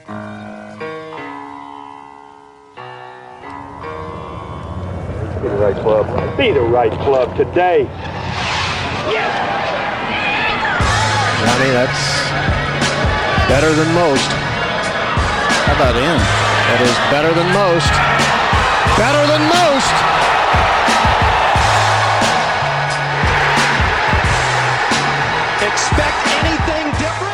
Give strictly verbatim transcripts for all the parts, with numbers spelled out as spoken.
Be the right club. Be the right club today. Yes! Johnny, that's better than most. How about in? That is better than most. Better than most! Expect anything different?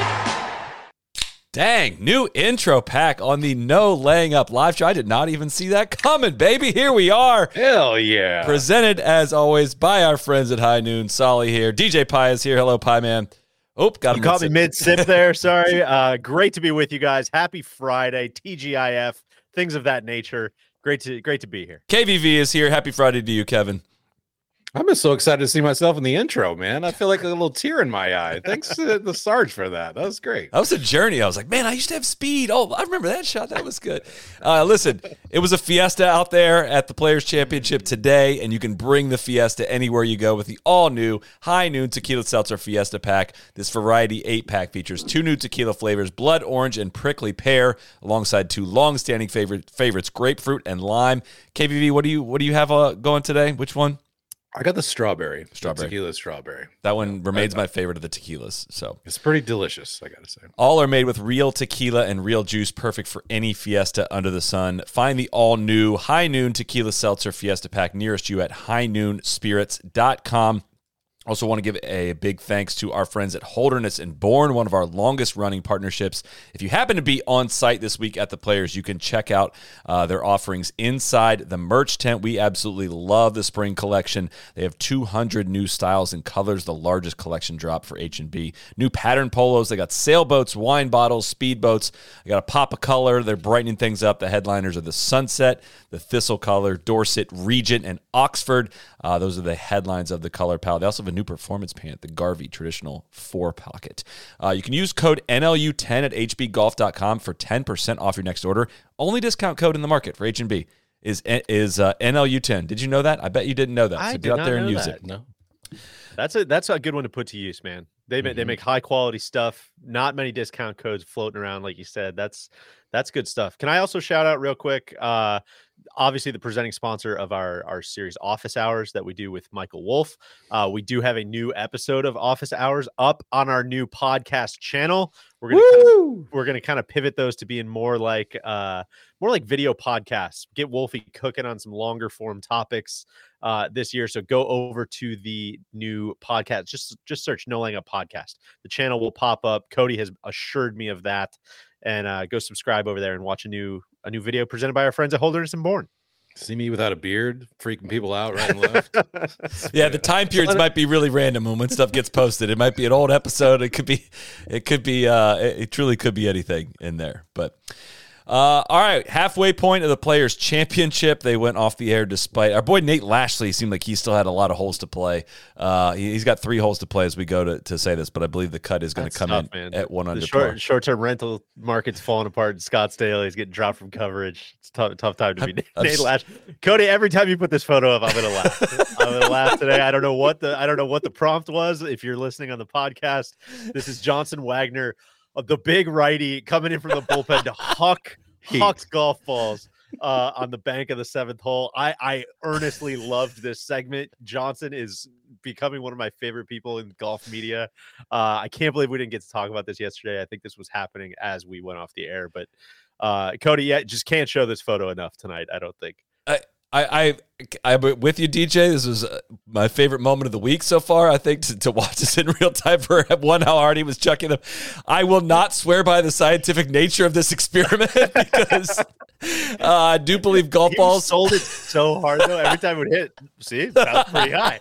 Dang, new intro pack on the No Laying Up live show. I did not even see that coming, baby. Here we are. Hell yeah. Presented, as always, by our friends at High Noon. Solly here. D J Pie is here. Hello, Pie Man. Oh, got You him. caught me mid-sip there. Sorry. Uh, great to be with you guys. Happy Friday. T G I F. Things of that nature. Great to great to be here. K V V is here. Happy Friday to you, Kevin. I'm just so excited to see myself in the intro, man. I feel like a little tear in my eye. Thanks to the Sarge for that. That was great. That was a journey. I was like, man, I used to have speed. Oh, I remember that shot. That was good. Uh, listen, it was a fiesta out there at the Players Championship today, and you can bring the fiesta anywhere you go with the all-new High Noon Tequila Seltzer Fiesta Pack. This variety eight-pack features two new tequila flavors, blood orange and prickly pear, alongside two long-standing favorite favorites, grapefruit and lime. K V V, what do you what do you have uh, going today? Which one? I got the strawberry. Strawberry. The tequila strawberry. That one remains I, I, my favorite of the tequilas. So it's pretty delicious, I gotta say. All are made with real tequila and real juice, perfect for any fiesta under the sun. Find the all-new High Noon Tequila Seltzer Fiesta Pack nearest you at high noon spirits dot com. Also want to give a big thanks to our friends at Holderness and Bourne, one of our longest running partnerships. If you happen to be on site this week at the Players, you can check out uh, their offerings inside the merch tent. We absolutely love the spring collection. They have two hundred new styles and colors, the largest collection drop for H and B. New pattern polos. They got sailboats, wine bottles, speedboats. They got a pop of color. They're brightening things up. The headliners are the Sunset, the Thistle Color, Dorset, Regent, and Oxford. Uh, those are the headlines of the color palette. They also have a new performance pant, the Garvey traditional four pocket. Uh, you can use code N L U ten at H B golf dot com for ten percent off your next order. Only discount code in the market for H and B is is uh, N L U ten. Did you know that? I bet you didn't know that. I So did get out not there and know use that. it. No. That's a that's a good one to put to use, man. They Mm-hmm. they make high quality stuff. Not many discount codes floating around, like you said. That's that's good stuff. Can I also shout out real quick? Uh, obviously, the presenting sponsor of our our series Office Hours that we do with Michael Wolf. Uh, we do have a new episode of Office Hours up on our new podcast channel. We're gonna kind of, we're gonna kind of pivot those to being more like uh, more like video podcasts. Get Wolfie cooking on some longer form topics uh, this year. So go over to the new podcast. Just just search No Laying Up Podcast. The channel will pop up. Cody has assured me of that. And uh, go subscribe over there and watch a new a new video presented by our friends at Holderness and Bourne. See me without a beard, freaking people out right and left. Yeah, the time periods might be really random when, when stuff gets posted. It might be an old episode. It could be, it could be, uh, it, it truly could be anything in there. But uh, all right, halfway point of the Players Championship. They went off the air despite our boy Nate Lashley seemed like he still had a lot of holes to play. Uh, he, he's got three holes to play as we go to, to say this, but I believe the cut is going to come tough, in man. at one The under short par. short term rental market's falling apart in Scottsdale. He's getting dropped from coverage. It's a tough tough time to be I'm Nate s- Lashley. Cody, every time you put this photo up, I'm gonna laugh. I'm gonna laugh today. I don't know what the I don't know what the prompt was. If you're listening on the podcast, this is Johnson Wagner, uh, the big righty, coming in from the bullpen to huck hucks golf balls uh, on the bank of the seventh hole. I, I earnestly loved this segment. Johnson is becoming one of my favorite people in golf media. Uh, I can't believe we didn't get to talk about this yesterday. I think this was happening as we went off the air, but uh, Cody, yeah, just can't show this photo enough tonight. I don't think. I, I, I, I'm with you, D J. This was uh, my favorite moment of the week so far. I think to, to watch this in real time for one, how hard he was chucking them. I will not swear by the scientific nature of this experiment because uh, I do believe golf You balls sold it so hard though. Every time it would hit, see, it sounds pretty high.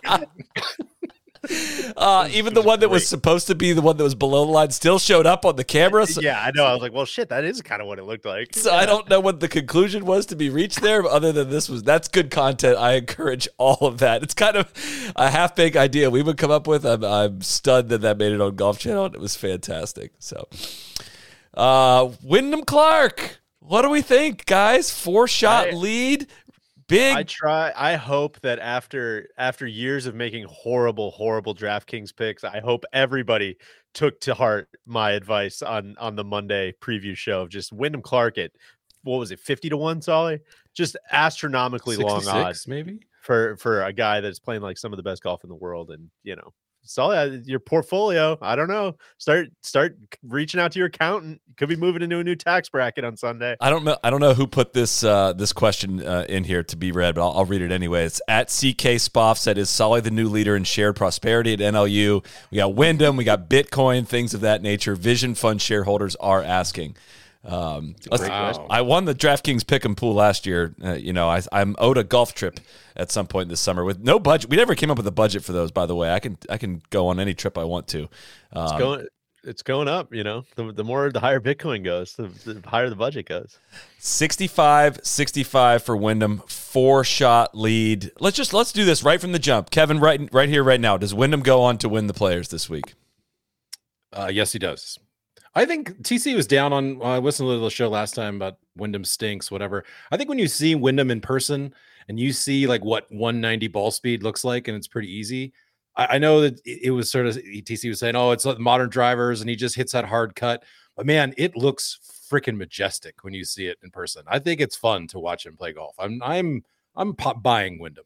Uh, even the one that was great. supposed to be the one that was below the line still showed up on the camera. So, Yeah, I know. I was like, well, shit, that is kind of what it looked like. so I don't know what the conclusion was to be reached there, but other than this was that's good content. I encourage all of that. It's kind of a half baked idea we would come up with. I'm, I'm stunned that that made it on Golf Channel. It was fantastic. So, uh, Wyndham Clark, what do we think, guys? Four shot I- lead. Big. I try. I hope that after after years of making horrible, horrible DraftKings picks, I hope everybody took to heart my advice on on the Monday preview show of just Wyndham Clark at what was it, fifty to one, Solly? Just astronomically long odds, maybe for for a guy that's playing like some of the best golf in the world. And you know, Solly, your portfolio, I don't know. Start start reaching out to your accountant. You could be moving into a new tax bracket on Sunday. I don't know. I don't know who put this uh, this question uh, in here to be read, but I'll, I'll read it anyway. It's at C K Spoff said, "Is Solly the new leader in shared prosperity at N L U? We got Wyndham, we got Bitcoin, things of that nature. Vision Fund shareholders are asking." Um, wow. I won the DraftKings pick 'em pool last year. Uh, you know, I, I'm owed a golf trip at some point this summer with no budget. We never came up with a budget for those, by the way. I can I can go on any trip I want to. Um, it's going it's going up. You know, the the more the higher Bitcoin goes, the, the higher the budget goes. sixty-five sixty-five for Wyndham, four shot lead. Let's just let's do this right from the jump. Kevin, right right here, right now. Does Wyndham go on to win the Players this week? Uh, yes, he does. I think T C was down on. Uh, I listened to the show last time about Wyndham stinks, whatever. I think when you see Wyndham in person and you see like what one ninety ball speed looks like, and it's pretty easy. I, I know that it, it was sort of T C was saying, "Oh, it's like modern drivers," and he just hits that hard cut. But man, it looks freaking majestic when you see it in person. I think it's fun to watch him play golf. I'm I'm I'm pop buying Wyndham.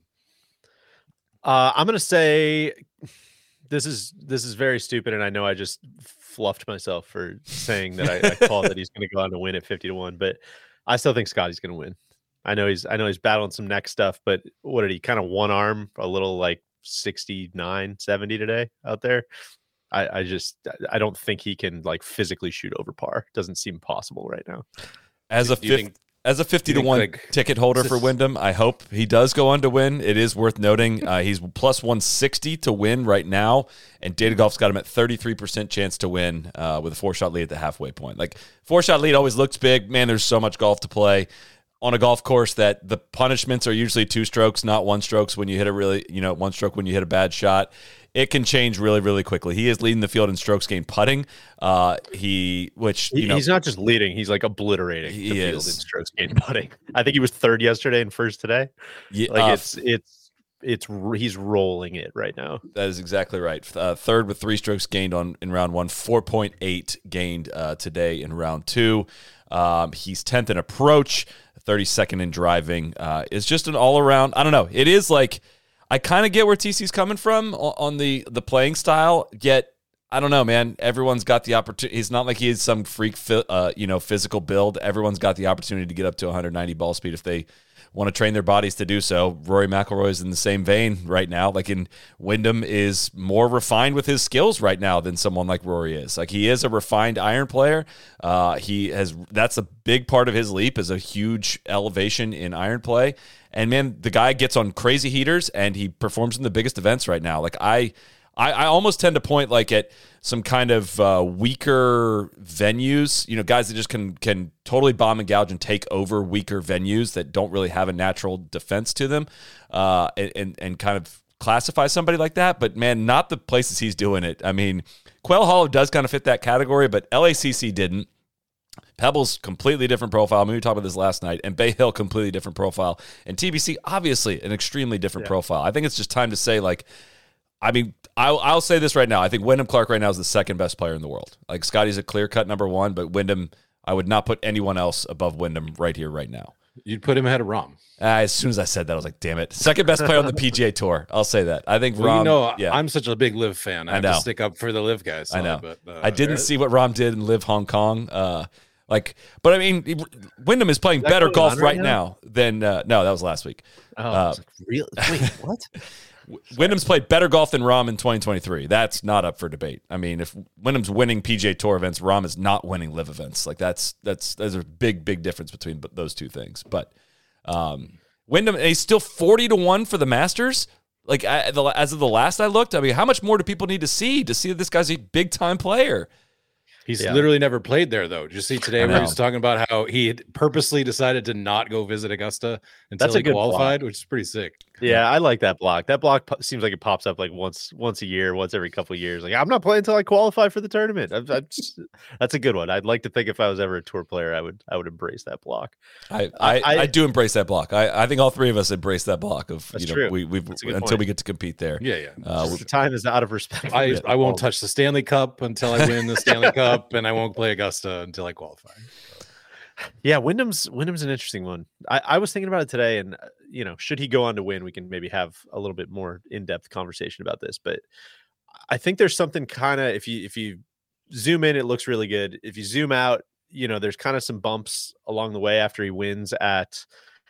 Uh, I'm gonna say this is this is very stupid, and I know I just fluffed myself for saying that I, I called that he's going to go on to win at fifty to one, but I still think Scotty's going to win. I know he's I know he's battling some neck stuff, but what did he kind of one arm a little like sixty-nine, seventy today out there? I, I just I don't think he can like physically shoot over par. Doesn't seem possible right now. As a fifth. As a fifty to one like, ticket holder for Wyndham, I hope he does go on to win. It is worth noting uh, he's plus one sixty to win right now, and Data Golf's got him at thirty-three percent chance to win uh, with a four-shot lead at the halfway point. Like, four-shot lead always looks big. Man, there's so much golf to play on a golf course that the punishments are usually two strokes, not one strokes when you hit a really, you know, one stroke when you hit a bad shot. It can change really, really quickly. He is leading the field in strokes gained putting. Uh, he, which you he, know, he's not just leading; he's like obliterating he the field is. in strokes gained putting. I think he was third yesterday and first today. Yeah, like uh, it's it's it's he's rolling it right now. That is exactly right. Uh, third with three strokes gained on in round one, four point eight gained uh, today in round two. Um, he's tenth in approach, thirty-second in driving. Uh, it's just an all around. I don't know. It is like. I kind of get where T C's coming from on the, the playing style, yet I don't know, man. Everyone's got the opportunity. It's not like he is some freak, uh, you know, physical build. Everyone's got the opportunity to get up to one ninety ball speed if they want to train their bodies to do so. Rory McIlroy is in the same vein right now. Like, in Wyndham is more refined with his skills right now than someone like Rory is. Like, he is a refined iron player. Uh, he has that's a big part of his leap, is a huge elevation in iron play. And man, the guy gets on crazy heaters and he performs in the biggest events right now. Like I, I, I almost tend to point like at some kind of uh, weaker venues, you know, guys that just can can totally bomb and gouge and take over weaker venues that don't really have a natural defense to them, uh, and and kind of classify somebody like that. But man, not the places he's doing it. I mean, Quail Hollow does kind of fit that category, but L A C C didn't. Pebbles, completely different profile. I mean, we talked about this last night. And Bay Hill, completely different profile. And T B C, obviously, an extremely different yeah. profile. I think it's just time to say, like, I mean, I'll, I'll say this right now. I think Wyndham Clark right now is the second best player in the world. Like, Scotty's a clear-cut number one, but Wyndham, I would not put anyone else above Wyndham right here, right now. You'd put him ahead of Rahm. Uh, as soon as I said that, I was like, damn it. Second best player on the P G A Tour. I'll say that. I think well, Rahm, you know, yeah. I'm such a big Liv fan. I, I have know. to stick up for the Liv guys. So, I know. But, uh, I didn't see what Rahm did in Liv Hong Kong. Uh, like, but I mean, Wyndham is playing better golf right now, now than uh, no, that was last week. Oh, uh, like, really? Wait, what? Wyndham's played better golf than Rahm in twenty twenty-three. That's not up for debate. I mean, if Wyndham's winning P G A Tour events, Rahm is not winning Live events. Like that's that's there's a big big difference between those two things. But um, Wyndham, and he's still forty to one for the Masters. Like I, the, as of the last I looked, I mean, how much more do people need to see to see that this guy's a big time player? He's yeah. literally never played there, though. Did you see today where he was talking about how he had purposely decided to not go visit Augusta until That's a he good qualified, plot. which is pretty sick. Yeah, I like that block. That block po- seems like it pops up like once once a year, once every couple of years. Like I'm not playing until I qualify for the tournament. I'm, I'm just, that's a good one. I'd like to think if I was ever a tour player, I would I would embrace that block. I I, I, I do embrace that block. I, I think all three of us embrace that block of That's you know true. we we've until point. we get to compete there. Yeah, yeah. Uh, Just the time is out of respect. I, I won't touch the Stanley Cup until I win the Stanley Cup, and I won't play Augusta until I qualify. Yeah, Wyndham's Wyndham's an interesting one. I, I was thinking about it today, and uh, you know, should he go on to win, we can maybe have a little bit more in depth conversation about this. But I think there's something kind of if you if you zoom in, it looks really good. If you zoom out, you know, there's kind of some bumps along the way after he wins at,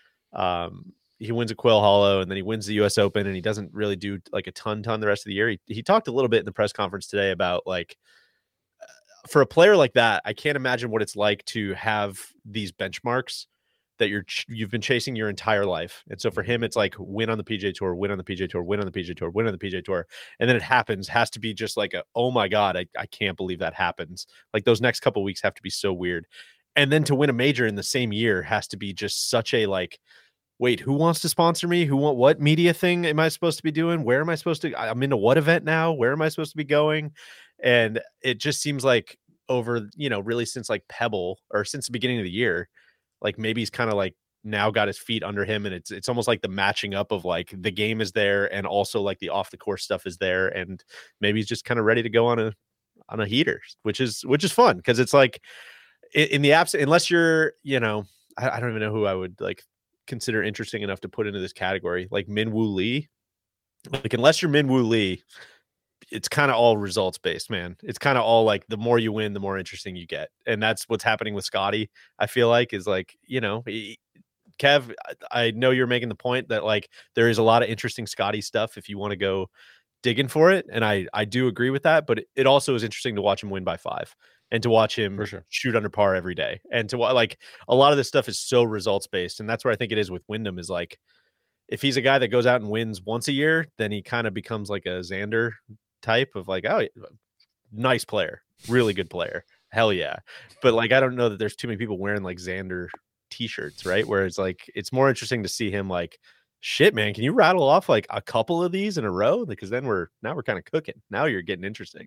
um, he wins at Quail Hollow, and then he wins the U S Open, and he doesn't really do like a ton ton the rest of the year. He he talked a little bit in the press conference today about like. For a player like that, I can't imagine what it's like to have these benchmarks that you're ch- you've been chasing your entire life. And so for him, it's like win on the P G A Tour, win on the P G A Tour, win on the P G A Tour, win on the P G A Tour, and then it happens. Has to be just like a oh my god, I, I can't believe that happens. Like those next couple of weeks have to be so weird, and then to win a major in the same year has to be just such a like. Wait, who wants to sponsor me? Who want what media thing am I supposed to be doing? Where am I supposed to? I'm into what event now? Where am I supposed to be going? And it just seems like over, you know, really since like Pebble or since the beginning of the year, like maybe he's kind of like now got his feet under him, and it's it's almost like the matching up of like the game is there and also like the off the course stuff is there, and maybe he's just kind of ready to go on a on a heater, which is which is fun because it's like in, in the absence, unless you're, you know, I, I don't even know who I would like consider interesting enough to put into this category, like Min Woo Lee. Like unless you're Min Woo Lee, it's kind of all results based, man. It's kind of all like the more you win, the more interesting you get, and that's what's happening with Scotty. I feel like is like, you know, he, Kev, I know you're making the point that like there is a lot of interesting Scotty stuff if you want to go digging for it, and I I do agree with that. But it, it also is interesting to watch him win by five. And to watch him For sure. shoot under par every day. And to like a lot of this stuff is so results based. And that's where I think it is with Wyndham is like, if he's a guy that goes out and wins once a year, then he kind of becomes like a Xander type of like, oh, nice player, really good player. Hell yeah. But like, I don't know that there's too many people wearing like Xander t-shirts, right? Where it's like, it's more interesting to see him like, shit, man, can you rattle off like a couple of these in a row? Because then we're, now we're kind of cooking. Now you're getting interesting.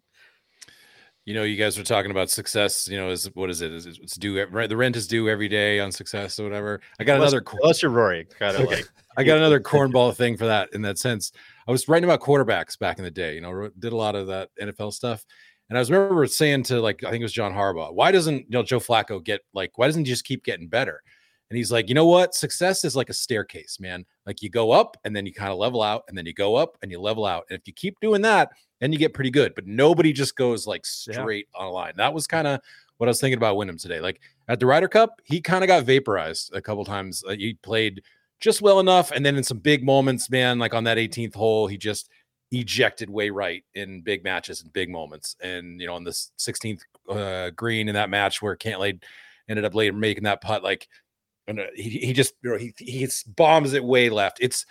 You know, you guys were talking about success. You know, is what is it? Is it- it's due, right? The rent is due every day on success or whatever. I got Unless, another. unless you're Rory, kind of Okay. like I got another cornball thing for that in that sense. I was writing about quarterbacks back in the day. You know, wrote- did a lot of that N F L stuff, and I was remember saying to like I think it was John Harbaugh, why doesn't you know Joe Flacco get like why doesn't he just keep getting better? And he's like, you know what? Success is like a staircase, man. Like you go up and then you kind of level out, and then you go up and you level out, and if you keep doing that, then you get pretty good. But nobody just goes like straight on a line. That was kind of what I was thinking about Wyndham today. Like at the Ryder Cup, he kind of got vaporized a couple times. Uh, he played just well enough, and then in some big moments, man, like on that eighteenth hole, he just ejected way right in big matches and big moments. And you know, on the sixteenth uh, green in that match where Cantlay ended up later making that putt, like. And uh, he, he just you know, he he bombs it way left. It's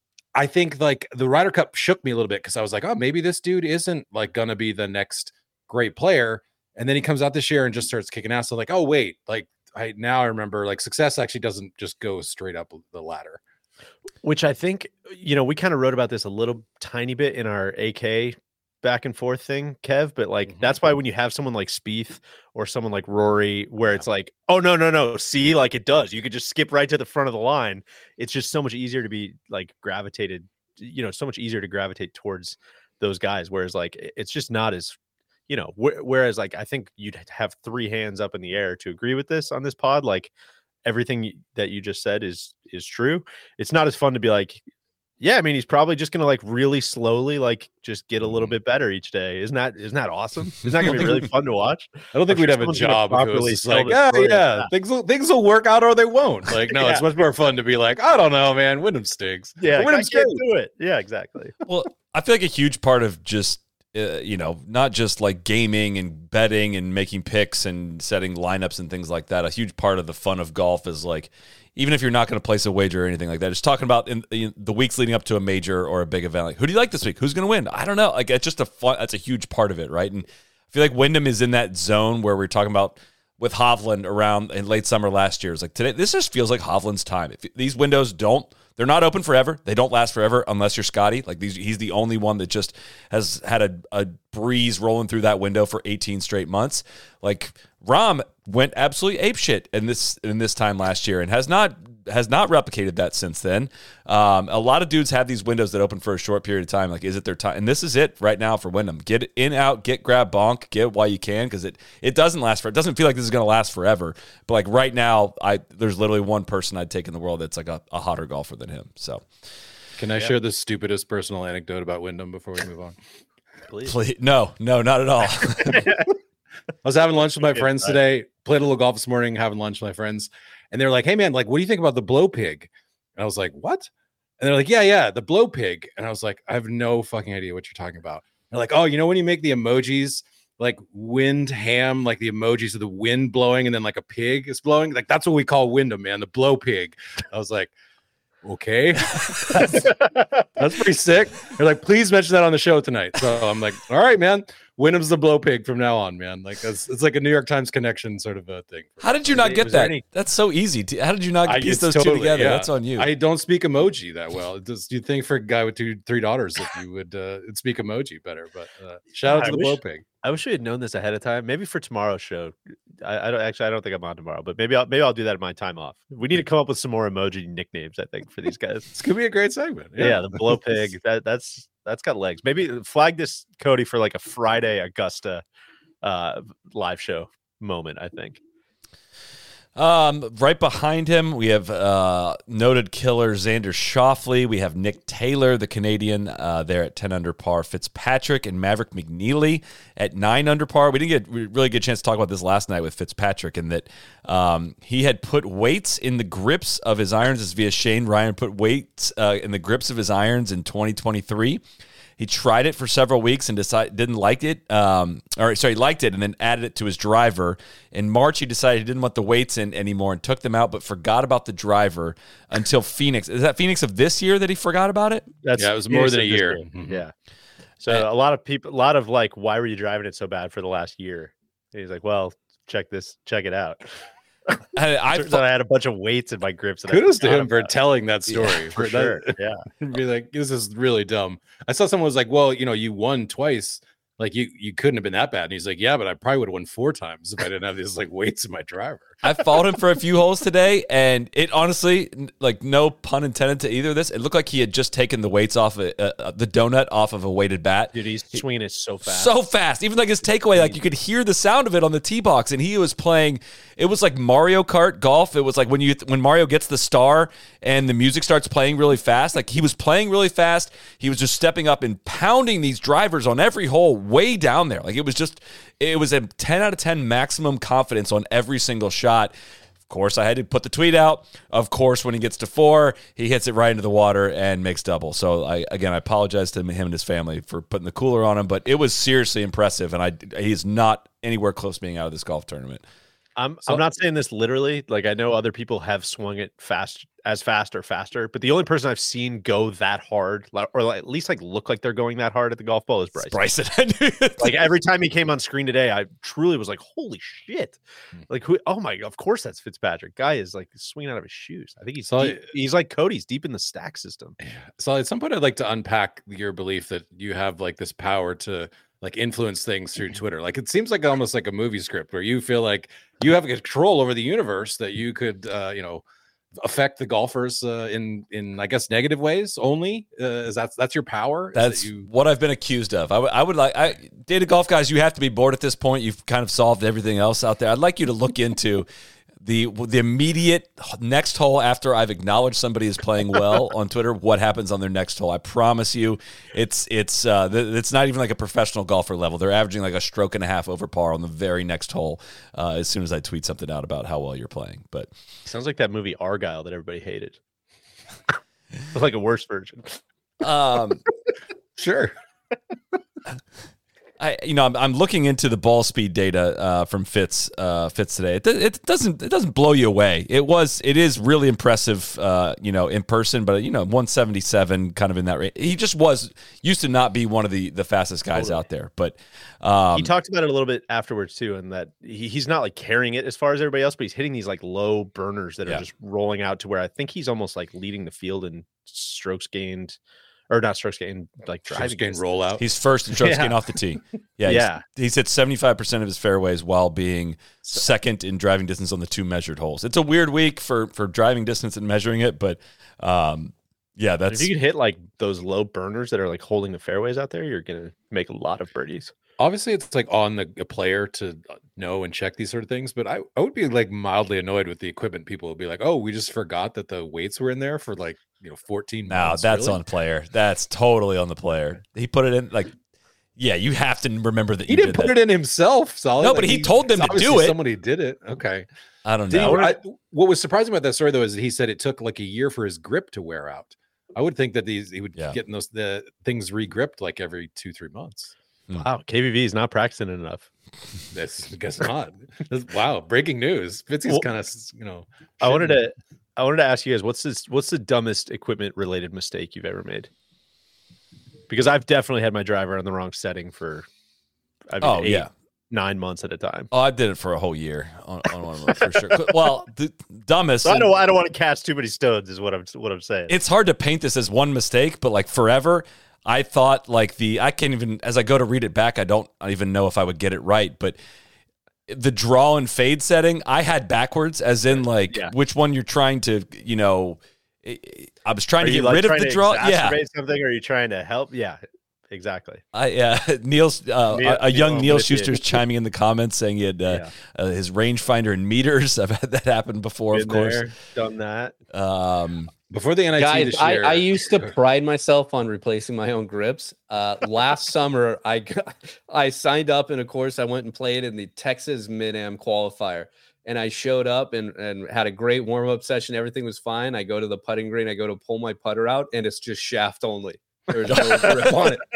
I think like the Ryder Cup shook me a little bit because I was like, oh, maybe this dude isn't like gonna be the next great player. And then he comes out this year and just starts kicking ass. So like, oh wait, like I now I remember like success actually doesn't just go straight up the ladder. Which I think, you know, we kind of wrote about this a little tiny bit in our A K back and forth thing, Kev, but like Mhm. that's why when you have someone like Spieth or someone like Rory, where it's like, oh no, no, no, see, like it does. You could just skip right to the front of the line. It's just so much easier to be like gravitated, you know, so much easier to gravitate towards those guys. Whereas like it- it's just not as, you know, wh- whereas like I think you'd have three hands up in the air to agree with this on this pod. Like everything y- that you just said is is true. It's not as fun to be like, yeah, I mean, he's probably just gonna like really slowly like just get a little Mhm. bit better each day. Isn't that isn't that awesome? Isn't that gonna be really fun to watch? I don't think I'm we'd sure have a someone's gonna job if it was properly just tell like, the yeah, story of yeah, that. things will things will work out or they won't. Like, no, it's Yeah. much more fun to be like, I don't know, man, Wyndham stinks. Yeah, I Wyndham's can't great. do it. Yeah, exactly. Well, I feel like a huge part of just, uh, you know, not just like gaming and betting and making picks and setting lineups and things like that. A huge part of the fun of golf is like, even if you're not going to place a wager or anything like that, just talking about in, in the weeks leading up to a major or a big event, like who do you like this week? Who's going to win? I don't know. Like it's just a fun, that's a huge part of it. Right. And I feel like Wyndham is in that zone where we're talking about with Hovland around in late summer last year. It's like today, this just feels like Hovland's time. If these windows don't, they're not open forever. They don't last forever unless you're Scotty. Like these, he's the only one that just has had a, a breeze rolling through that window for eighteen straight months. Like Rahm went absolutely apeshit in this in this time last year and has not has not replicated that since then. Um, a lot of dudes have these windows that open for a short period of time. Like, is it their time? And this is it right now for Wyndham. Get in, out, get, grab, bonk, get while you can, because it it doesn't last for. It doesn't feel like this is going to last forever. But like right now, I there's literally one person I'd take in the world that's like a, a hotter golfer than him. So, can I yeah. share the stupidest personal anecdote about Wyndham before we move on? Please. Please. No, no, not at all. I was having lunch with my friends today. Played a little golf this morning. Having lunch with my friends. And they're like, hey, man, like, what do you think about the blow pig? And I was like, what? And they're like, yeah, yeah, the blow pig. And I was like, I have no fucking idea what you're talking about. They're like, oh, you know, when you make the emojis, like wind ham, like the emojis of the wind blowing and then like a pig is blowing. Like, that's what we call Wyndham, man, the blow pig. I was like, okay, that's, that's pretty sick. They're like, please mention that on the show tonight. So I'm like, all right, man. Wyndham's the blow pig from now on, man. Like it's, it's like a New York Times connection sort of a thing. How did you not get that? Any... That's so easy. How did you not I, piece those totally, two together? Yeah. That's on you. I don't speak emoji that well. Does you think for a guy with two, three daughters, if you would uh, speak emoji better? But uh, shout out to I the wish, blow pig. I wish we had known this ahead of time. Maybe for tomorrow's show. I, I don't actually. I don't think I'm on tomorrow, but maybe I'll maybe I'll do that in my time off. We need to come up with some more emoji nicknames. I think for these guys. This could be a great segment. Yeah, yeah the blow pig. That that's. That's got legs. Maybe flag this, Cody, for like a Friday Augusta uh, live show moment, I think. Um, right behind him, we have uh, noted killer Xander Schauffele. We have Nick Taylor, the Canadian, uh, there at ten under par. Fitzpatrick and Maverick McNeely at nine under par. We didn't get we really get a chance to talk about this last night with Fitzpatrick, and that um, he had put weights in the grips of his irons. This is via Shane Ryan, put weights uh, in the grips of his irons in twenty twenty-three. He tried it for several weeks and decided didn't like it. Um, or sorry, he liked it and then added it to his driver. In March, he decided he didn't want the weights in anymore and took them out, but forgot about the driver until Phoenix. Is that Phoenix of this year that he forgot about it? That's yeah, it was more than a year. Mm-hmm. Yeah. So and, a lot of people, a lot of like, why were you driving it so bad for the last year? And he's like, well, check this, check it out. I, I, thought I had a bunch of weights in my grips. And kudos to him for telling that story. Yeah, for sure. That, yeah. Be like, this is really dumb. I saw someone was like, well, you know, you won twice. Like you, you couldn't have been that bad. And he's like, yeah, but I probably would have won four times if I didn't have these like weights in my driver. I followed him for a few holes today, and it honestly, like no pun intended to either of this, it looked like he had just taken the weights off of, uh, the donut off of a weighted bat. Dude, he's he, swinging it so fast. So fast. Even like his takeaway, like you could hear the sound of it on the tee box, and he was playing, it was like Mario Kart golf. It was like when you when Mario gets the star and the music starts playing really fast. Like he was playing really fast. He was just stepping up and pounding these drivers on every hole way down there. Like it was just, it was a ten out of ten maximum confidence on every single shot. Of course, I had to put the tweet out. Of course, when he gets to four, he hits it right into the water and makes double. So, I again, I apologize to him and his family for putting the cooler on him, but it was seriously impressive, and I he's not anywhere close to being out of this golf tournament. I'm so, I'm not saying this literally. Like I know other people have swung it fast, as fast or faster, but the only person I've seen go that hard, or at least like look like they're going that hard at the golf ball, is Bryson. Bryson. Like every time he came on screen today, I truly was like, "Holy shit!" Like who? Oh my! Of course that's Fitzpatrick. Guy is like swinging out of his shoes. I think he's so deep, he's like Cody's deep in the stack system. So at some point, I'd like to unpack your belief that you have like this power to like influence things through Twitter. Like it seems like almost like a movie script where you feel like you have control over the universe, that you could, uh, you know, affect the golfers uh, in, in, I guess, negative ways only. Uh, is that, that's your power? That's that you... what I've been accused of. I, w- I would like, I dated golf guys. You have to be bored at this point. You've kind of solved everything else out there. I'd like you to look into the the immediate next hole after I've acknowledged somebody is playing well on Twitter. What happens on their next hole? I promise you, it's it's uh, th- it's not even like a professional golfer level. They're averaging like a stroke and a half over par on the very next hole. Uh, as soon as I tweet something out about how well you're playing, but sounds like that movie Argyle that everybody hated. Like a worse version. Um, sure. I, you know, I'm, I'm looking into the ball speed data uh, from Fitz uh, Fitz today. It, it doesn't it doesn't blow you away. It was it is really impressive, uh, you know, in person. But you know, one seventy-seven, kind of in that range. He just was used to not be one of the the fastest guys Totally. out there. But um, he talked about it a little bit afterwards too, and that he, he's not like carrying it as far as everybody else, but he's hitting these like low burners that Yeah. are just rolling out to where I think he's almost like leading the field in strokes gained. Or not strokes gained, like driving game distance. rollout. he's first in strokes Yeah. gained off the tee. Yeah, Yeah. He's, he's hit seventy-five percent of his fairways while being second in driving distance on the two measured holes. It's a weird week for for driving distance and measuring it, but um, yeah, If that's you could hit like those low burners that are like holding the fairways out there, you're gonna make a lot of birdies. Obviously, it's like on the a player to know and check these sort of things. But I, I would be like mildly annoyed with the equipment people would be like, "Oh, we just forgot that the weights were in there for like you know fourteen no, months." that's really? on player. That's totally on the player. He put it in like, yeah, you have to remember that He you didn't did put that. it in himself. Solid. No, but he told them it's to do obviously it. Somebody did it. Okay. I don't Did he- know. I- what was surprising about that story though is that he said it took like a year for his grip to wear out. I would think that these he would Yeah. get those the things re-gripped like every two three months. Wow, K V V is not practicing enough. That's I guess not. That's- wow, breaking news. Fitzy's Well, kind of you know. I wanted shitting. to I wanted to ask you guys what's this what's the dumbest equipment related mistake you've ever made? Because I've definitely had my driver on the wrong setting for I mean, Oh eight, yeah. nine months at a time. Oh, I did it for a whole year on, on one of them for sure. Well, the dumbest. So I don't I don't want to cast too many stones is what I'm what I'm saying. It's hard to paint this as one mistake, but like forever, I thought like the I can't even as I go to read it back, I don't even know if I would get it right, but the draw and fade setting I had backwards, as in like Yeah. which one you're trying to, you know. I was trying Are to you get like rid of trying the to draw. Yeah, exacerbate something, or are you trying to help? Yeah, exactly. I uh, Neil's uh, Neil- a, a young Neil, Neil I'm with you. Schuster's chiming in the comments saying he had uh, Yeah. uh, his rangefinder in meters. I've had that happen before, of Been course. there, done that. Um, Before the N I T Guys, this I, year, I used to pride myself on replacing my own grips. Uh, last summer, I got, I signed up in a course. I went and played in the Texas Mid-Am qualifier, and I showed up and, and had a great warm-up session. Everything was fine. I go to the putting green. I go to pull my putter out, and it's just shaft only. There's no grip on it.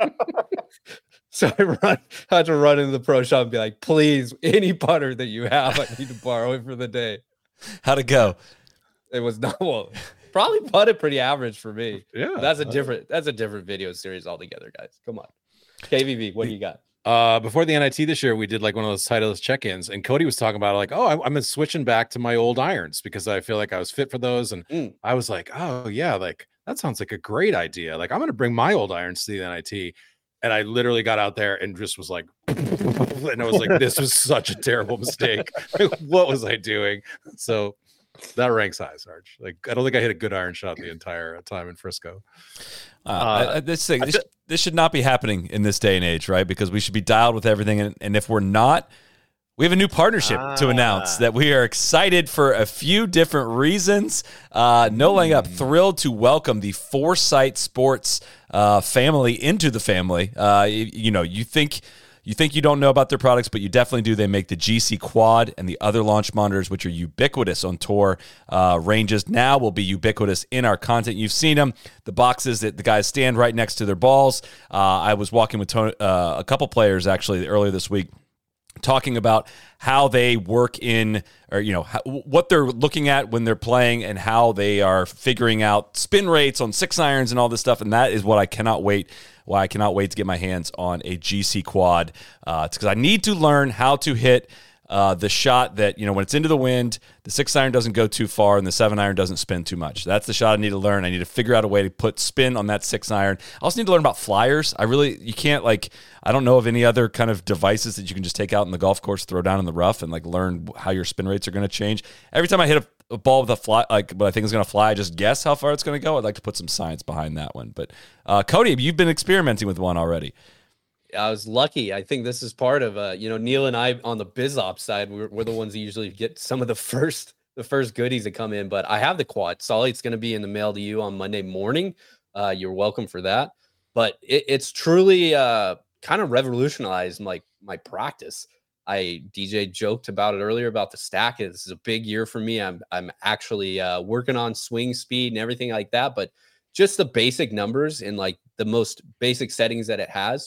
So I run, I had to run into the pro shop and be like, please, any putter that you have, I need to borrow it for the day. how'd it go? It was not well. Probably putted pretty average for me. yeah, That's a different. That's a different video series altogether, guys. Come on, K V V. What do you got? Uh, before the N I T this year, we did like one of those Titleist check-ins, and Cody was talking about like, oh, I'm, I'm switching back to my old irons because I feel like I was fit for those, and Mm. I was like, oh yeah, like that sounds like a great idea. Like I'm gonna bring my old irons to the N I T, and I literally got out there and just was like, and I was like, this was such a terrible mistake. Like, what was I doing? So that ranks high, Sarge. Like I don't think I hit a good iron shot the entire time in Frisco. Uh, I- I- this thing, this, this should not be happening in this day and age, right? Because we should be dialed with everything, and, and if we're not, we have a new partnership to announce Ah. that we are excited for a few different reasons. Uh, no laying up, thrilled to welcome the Foresight Sports uh, family into the family. Uh, you, you know, you think. You think you don't know about their products, but you definitely do. They make the G C Quad and the other launch monitors, which are ubiquitous on tour uh, ranges. Now will be ubiquitous in our content. You've seen them, the boxes that the guys stand right next to their balls. Uh, I was walking with Tony, uh, a couple players actually earlier this week, talking about how they work in, or you know, how, what they're looking at when they're playing, and how they are figuring out spin rates on six irons and all this stuff. And that is what I cannot wait. Why I cannot wait to get my hands on a G C Quad. Uh, it's because I need to learn how to hit uh, the shot that, you know, when it's into the wind, the six iron doesn't go too far and the seven iron doesn't spin too much. That's the shot I need to learn. I need to figure out a way to put spin on that six iron. I also need to learn about flyers. I really, you can't like, I don't know of any other kind of devices that you can just take out in the golf course, throw down in the rough, and like learn how your spin rates are going to change. Every time I hit a, a ball with a fly, like what I think is going to fly, I just guess how far it's going to go. I'd like to put some science behind that one. But uh, Cody, you've been experimenting with one already. I was lucky. I think this is part of uh, you know, Neil and I on the biz ops side, we're, we're the ones that usually get some of the first the first goodies that come in. But I have the quad. Solly, it's going to be in the mail to you on Monday morning. Uh, you're welcome for that. But it, it's truly uh, kind of revolutionized my my practice. I D J joked about it earlier about the stack. This is a big year for me. I'm I'm actually uh, working on swing speed and everything like that. But just the basic numbers and like the most basic settings that it has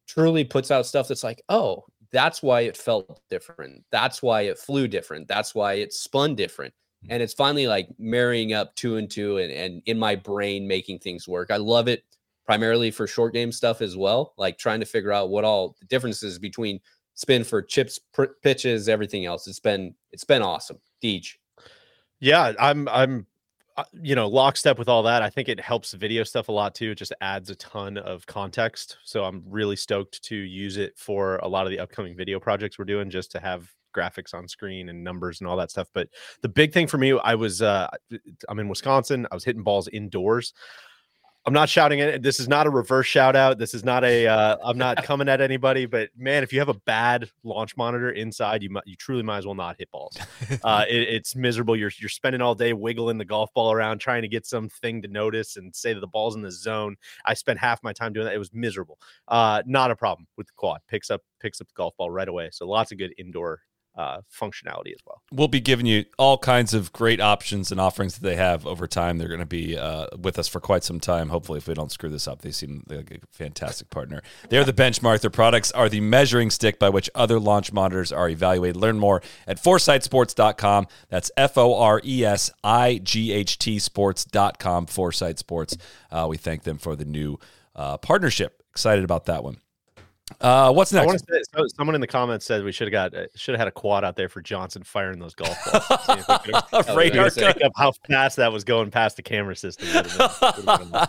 truly puts out stuff that's like, oh, that's why it felt different. That's why it flew different. That's why it spun different. And it's finally like marrying up two and two and, and in my brain making things work. I love it primarily for short game stuff as well, like trying to figure out what all the differences between spin for chips, pr- pitches, everything else. It's been it's been awesome. Deej. Yeah, I'm I'm uh, you know, lockstep with all that. I think it helps video stuff a lot too. It just adds a ton of context. So I'm really stoked to use it for a lot of the upcoming video projects we're doing, just to have graphics on screen and numbers and all that stuff. But the big thing for me, I was uh I'm in Wisconsin. I was hitting balls indoors. I'm not shouting it. This is not a reverse shout out. This is not a, uh, I'm not coming at anybody, but man, if you have a bad launch monitor inside, you might, you truly might as well not hit balls. Uh, it, it's miserable. You're, you're spending all day wiggling the golf ball around, trying to get something to notice and say that the ball's in the zone. I spent half my time doing that. It was miserable. Uh, not a problem with the quad. Picks up, picks up the golf ball right away. So lots of good indoor uh functionality as well. We'll be giving you all kinds of great options and offerings that they have over time. They're going to be uh with us for quite some time. Hopefully, if we don't screw this up, they seem like a fantastic partner. They're the benchmark. Their products are the measuring stick by which other launch monitors are evaluated. Learn more at foresight sports dot com. That's F O R E S I G H T sports dot com, Foresight Sports. Uh, we thank them for the new uh, partnership. Excited about that one. Uh, what's next? I want to say, so someone in the comments said we should have got uh, should have had a quad out there for Johnson firing those golf balls. See if we could've- Radar pick up how fast that was going past the camera system. Would've been- would've been-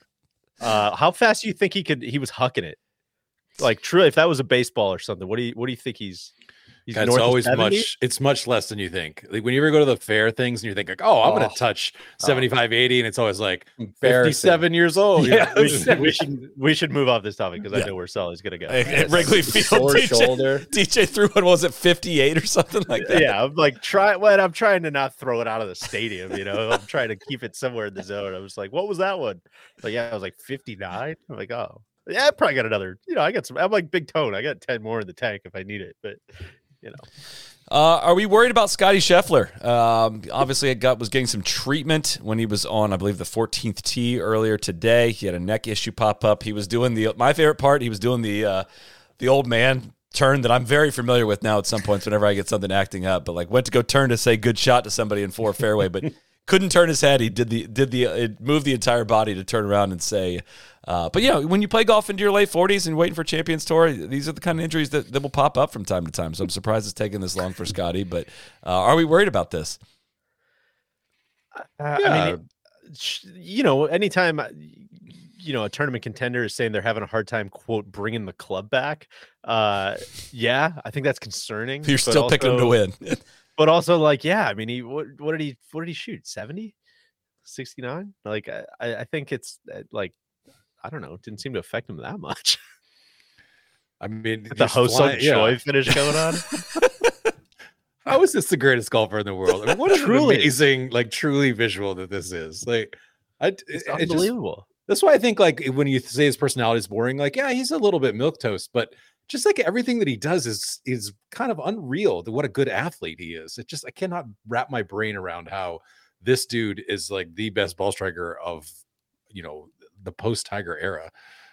uh, how fast do you think he could? He was hucking it. Like, truly, if that was a baseball or something, what do you what do you think he's? He's It's north of always seventy? much. It's much less than you think. Like when you ever go to the fair things and you think like, oh, I'm going Oh. to touch seventy-five, eighty, and it's always like Embarrassing. fifty-seven years old. Yeah, we we should, we should we should move off this topic because Yeah. I know where Sully's gonna go. At Wrigley Field, Sore D J, shoulder. D J threw one. Was it fifty-eight or something like that? Yeah, I'm like try what I'm trying to not throw it out of the stadium, you know. I'm trying to keep it somewhere in the zone. I was like, what was that one? Like, yeah, I was like fifty-nine. I'm like, oh, yeah, I probably got another. You know, I got some. I'm like Big Tone. I got ten more in the tank if I need it. But you know, Uh, are we worried about Scotty Scheffler? Um, obviously, it got was getting some treatment when he was on, I believe, the fourteenth tee earlier today. He had a neck issue pop up. He was doing the my favorite part. He was doing the uh, the old man turn that I'm very familiar with now. At some points, whenever I get something acting up, but like went to go turn to say good shot to somebody in four fairway, but couldn't turn his head. He did the did the it moved the entire body to turn around and say. Uh, but, you know, when you play golf into your late forties and waiting for Champions Tour, these are the kind of injuries that, that will pop up from time to time. So I'm surprised it's taking this long for Scotty. But uh, are we worried about this? uh, I mean, sh- you know, anytime uh, you know a tournament contender is saying they're having a hard time, quote, bringing the club back. Uh, yeah, I think that's concerning. You're but still picking him to also- win. But also, like, yeah, I mean, he what, what did he what did he shoot? seventy? sixty-nine? Like, I, I I think it's uh, like, I don't know. It didn't seem to affect him that much. I mean, The just host flying- on yeah. Choi finish going on. How is this the greatest golfer in the world? I mean, what an Truly. amazing, like, truly visual that this is. Like, I, it, It's it just- unbelievable. that's why I think, like, when you say his personality is boring, like, yeah, he's a little bit milquetoast, but just like everything that he does is is kind of unreal. To what a good athlete he is. It just I cannot wrap my brain around how this dude is like the best ball striker of, you know, the post Tiger era.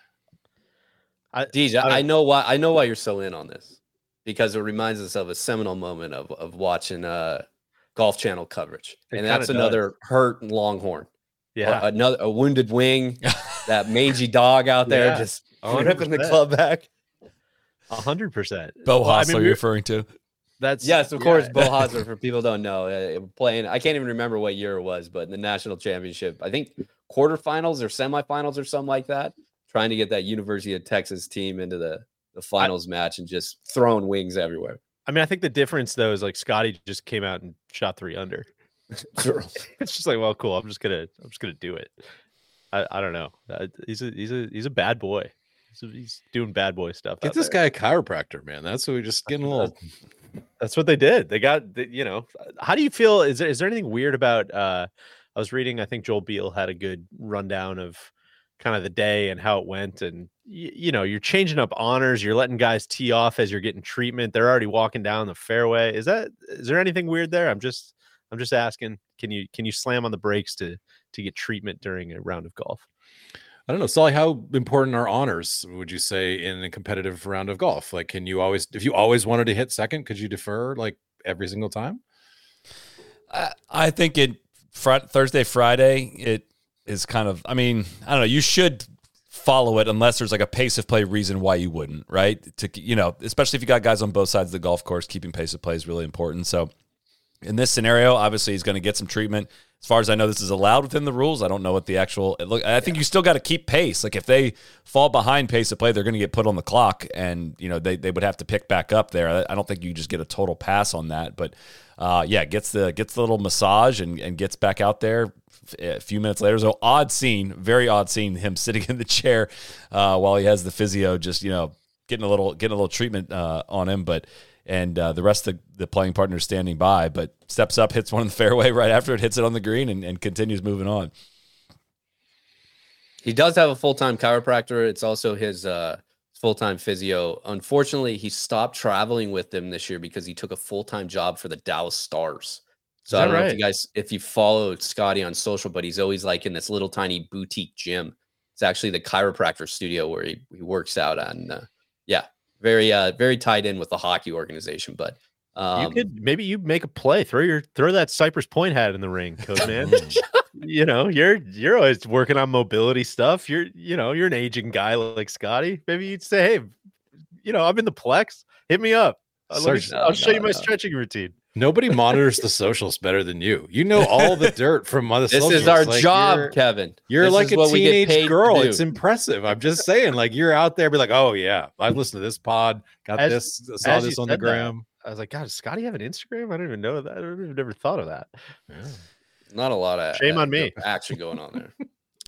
I, Deej, I- I, I know why I know why you're so in on this, because it reminds us of a seminal moment of of watching uh Golf Channel coverage, It and that's kinda does. another hurt Longhorn, yeah. a- another a wounded wing, that mangy dog out there Yeah, just one hundred ripping the percent. club back. A hundred percent. Bo Well, I Haas, mean, are you we're- referring to? That's Yes, of yeah. course, Bo Hazard, for people who don't know, uh, playing. I can't even remember what year it was, but in the national championship, I think quarterfinals or semifinals or something like that, trying to get that University of Texas team into the the finals match and just throwing wings everywhere. I mean, I think the difference though is like Scotty just came out and shot three under. Sure. It's just like, well, cool. I'm just gonna, I'm just gonna do it. I, I don't know. Uh, he's a, he's a, he's a bad boy. He's, a, he's doing bad boy stuff. Get out this there. guy a chiropractor, man. That's what we just getting a little. That's what they did. They got, the, you know. How do you feel? Is there, is there anything weird about? uh I was reading. I think Joel Beal had a good rundown of kind of the day and how it went. And y- you know, you're changing up honors. You're letting guys tee off as you're getting treatment. They're already walking down the fairway. Is that? Is there anything weird there? I'm just, I'm just asking. Can you, can you slam on the brakes to to get treatment during a round of golf? I don't know, Sully, how important are honors, would you say, in a competitive round of golf? Like, can you always, if you always wanted to hit second, could you defer like every single time? I, I think it fr- Thursday, Friday, it is kind of, I mean, I don't know, you should follow it unless there's like a pace of play reason why you wouldn't, right? To, you know, especially if you got guys on both sides of the golf course, keeping pace of play is really important. So in this scenario, obviously he's going to get some treatment. As far as I know, this is allowed within the rules. I don't know what the actual look. I think you still got to keep pace. Like if they fall behind pace of play, they're going to get put on the clock, and you know they they would have to pick back up there. I don't think you just get a total pass on that, but uh, yeah, gets the gets the little massage and, and gets back out there a few minutes later. So odd scene, very odd scene. Him sitting in the chair uh, while he has the physio, just you know getting a little getting a little treatment uh, on him, but. And uh, the rest of the, the playing partners standing by, but steps up, hits one in the fairway right after it, hits it on the green, and, and continues moving on. He does have a full-time chiropractor. It's also his uh, full-time physio. Unfortunately, he stopped traveling with them this year because he took a full-time job for the Dallas Stars. So I don't right? know if you guys, if you follow Scotty on social, but he's always like in this little tiny boutique gym. It's actually the chiropractor studio where he, he works out on. Uh, yeah. Very, uh, very tied in with the hockey organization, but um, you could maybe you make a play, throw your throw that Cypress Point hat in the ring, coach man. You know, you're you're always working on mobility stuff. You're you know you're an aging guy like Scotty. Maybe you'd say, hey, you know, I'm in the Plex. Hit me up. Uh, let me, no, I'll show no, you my no. stretching routine. Nobody monitors the socials better than you. You know all the dirt from other. This socials. is our like job, you're, Kevin. You're this like a what teenage girl. It's impressive. I'm just saying, like you're out there, be like, oh yeah, I listened to this pod, got as, this, saw this on the gram. That, I was like, God, does Scotty have an Instagram? I don't even know that. I don't even never thought of that. Yeah. Not a lot of shame uh, on me. Action going on there.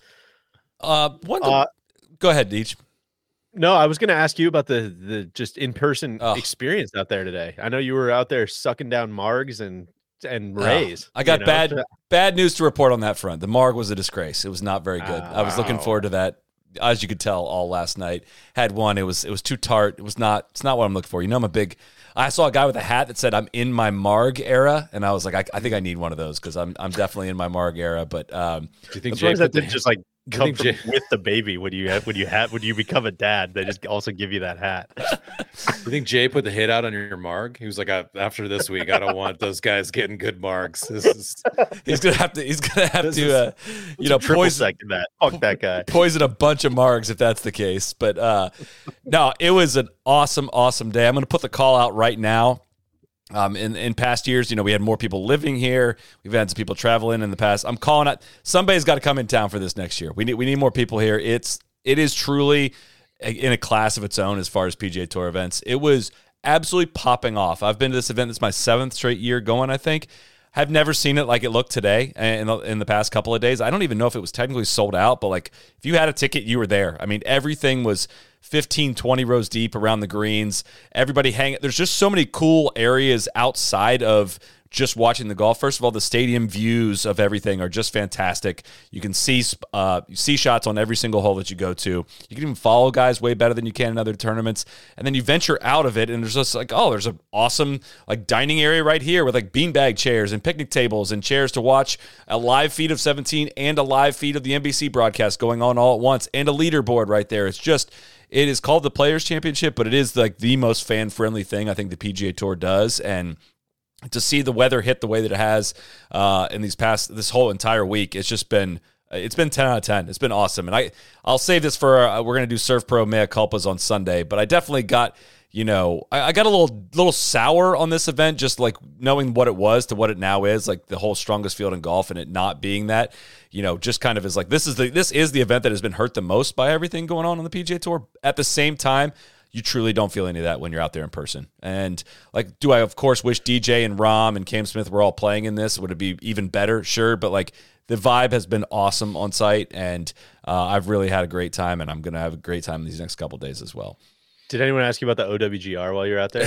uh, one. Uh, go ahead, Deej. No, I was going to ask you about the the just in person oh. experience out there today. I know you were out there sucking down margs and and rays. Oh, I got you know? bad bad news to report on that front. The marg was a disgrace. It was not very good. Oh, I was looking wow. forward to that, as you could tell, all last night. Had one. It was it was too tart. It was not. It's not what I'm looking for. You know, I'm a big. I saw a guy with a hat that said I'm in my marg era, and I was like, I, I think I need one of those because I'm I'm definitely in my marg era. But um, do you think Jay that didn't the, just like come from, Jay, with the baby when you have when you have when you become a dad? They just also give you that hat. You think Jay put the hit out on your marg? He was like, I, after this week, I don't want those guys getting good margs. This is he's gonna have to. He's gonna have This to. is- Uh, you know, Triple poison second that. Fuck that guy. poison a bunch of margs if that's the case. But uh, no, it was an awesome, awesome day. I'm gonna put the call out right now. Um, in, in past years, you know, we had more people living here. We've had some people traveling in the past. I'm calling it. Somebody's got to come in town for this next year. We need we need more people here. It's it is truly a, in a class of its own as far as P G A Tour events. It was absolutely popping off. I've been to this event. This is my seventh straight year going, I think. Have never seen it like it looked today in the, in the past couple of days. I don't even know if it was technically sold out, but like if you had a ticket, you were there. I mean, everything was fifteen, twenty rows deep around the greens. Everybody hanging. There's just so many cool areas outside of just watching the golf. First of all, the stadium views of everything are just fantastic. You can see uh, you see shots on every single hole that you go to. You can even follow guys way better than you can in other tournaments. And then you venture out of it, and there's just like, oh, there's an awesome like dining area right here with like beanbag chairs and picnic tables and chairs to watch a live feed of seventeen and a live feed of the N B C broadcast going on all at once, and a leaderboard right there. It's just, it is called the Players Championship, but it is like the most fan-friendly thing I think the P G A Tour does. And to see the weather hit the way that it has uh, in these past this whole entire week, it's just been it's been ten out of ten. It's been awesome, and I I'll save this for uh, we're gonna do Surf Pro Mea Culpas on Sunday, but I definitely got you know I, I got a little little sour on this event, just like knowing what it was to what it now is, like the whole strongest field in golf, and it not being that, you know, just kind of is like this is the this is the event that has been hurt the most by everything going on on the P G A Tour. At the same time, you truly don't feel any of that when you're out there in person. And like, do I of course wish D J and Rahm and Cam Smith were all playing in this? Would it be even better? Sure. But like the vibe has been awesome on site, and uh, I've really had a great time, and I'm going to have a great time these next couple of days as well. Did anyone ask you about the O W G R while you're out there?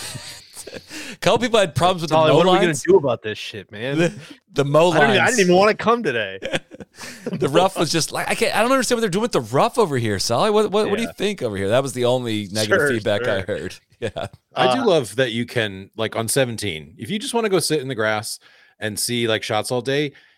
A couple people had problems with Ollie, the mow what lines. are we going to do about this shit, man? The, the mow I, don't even, I lines. didn't even want to come today. The rough was just like I can't. I don't understand what they're doing with the rough over here, Sally. What what, what do you Yeah. think over here? That was the only negative Sure, feedback I sure. heard. Yeah, I do Uh, love that you can, like on seventeen, if you just want to go sit in the grass and see like shots all day,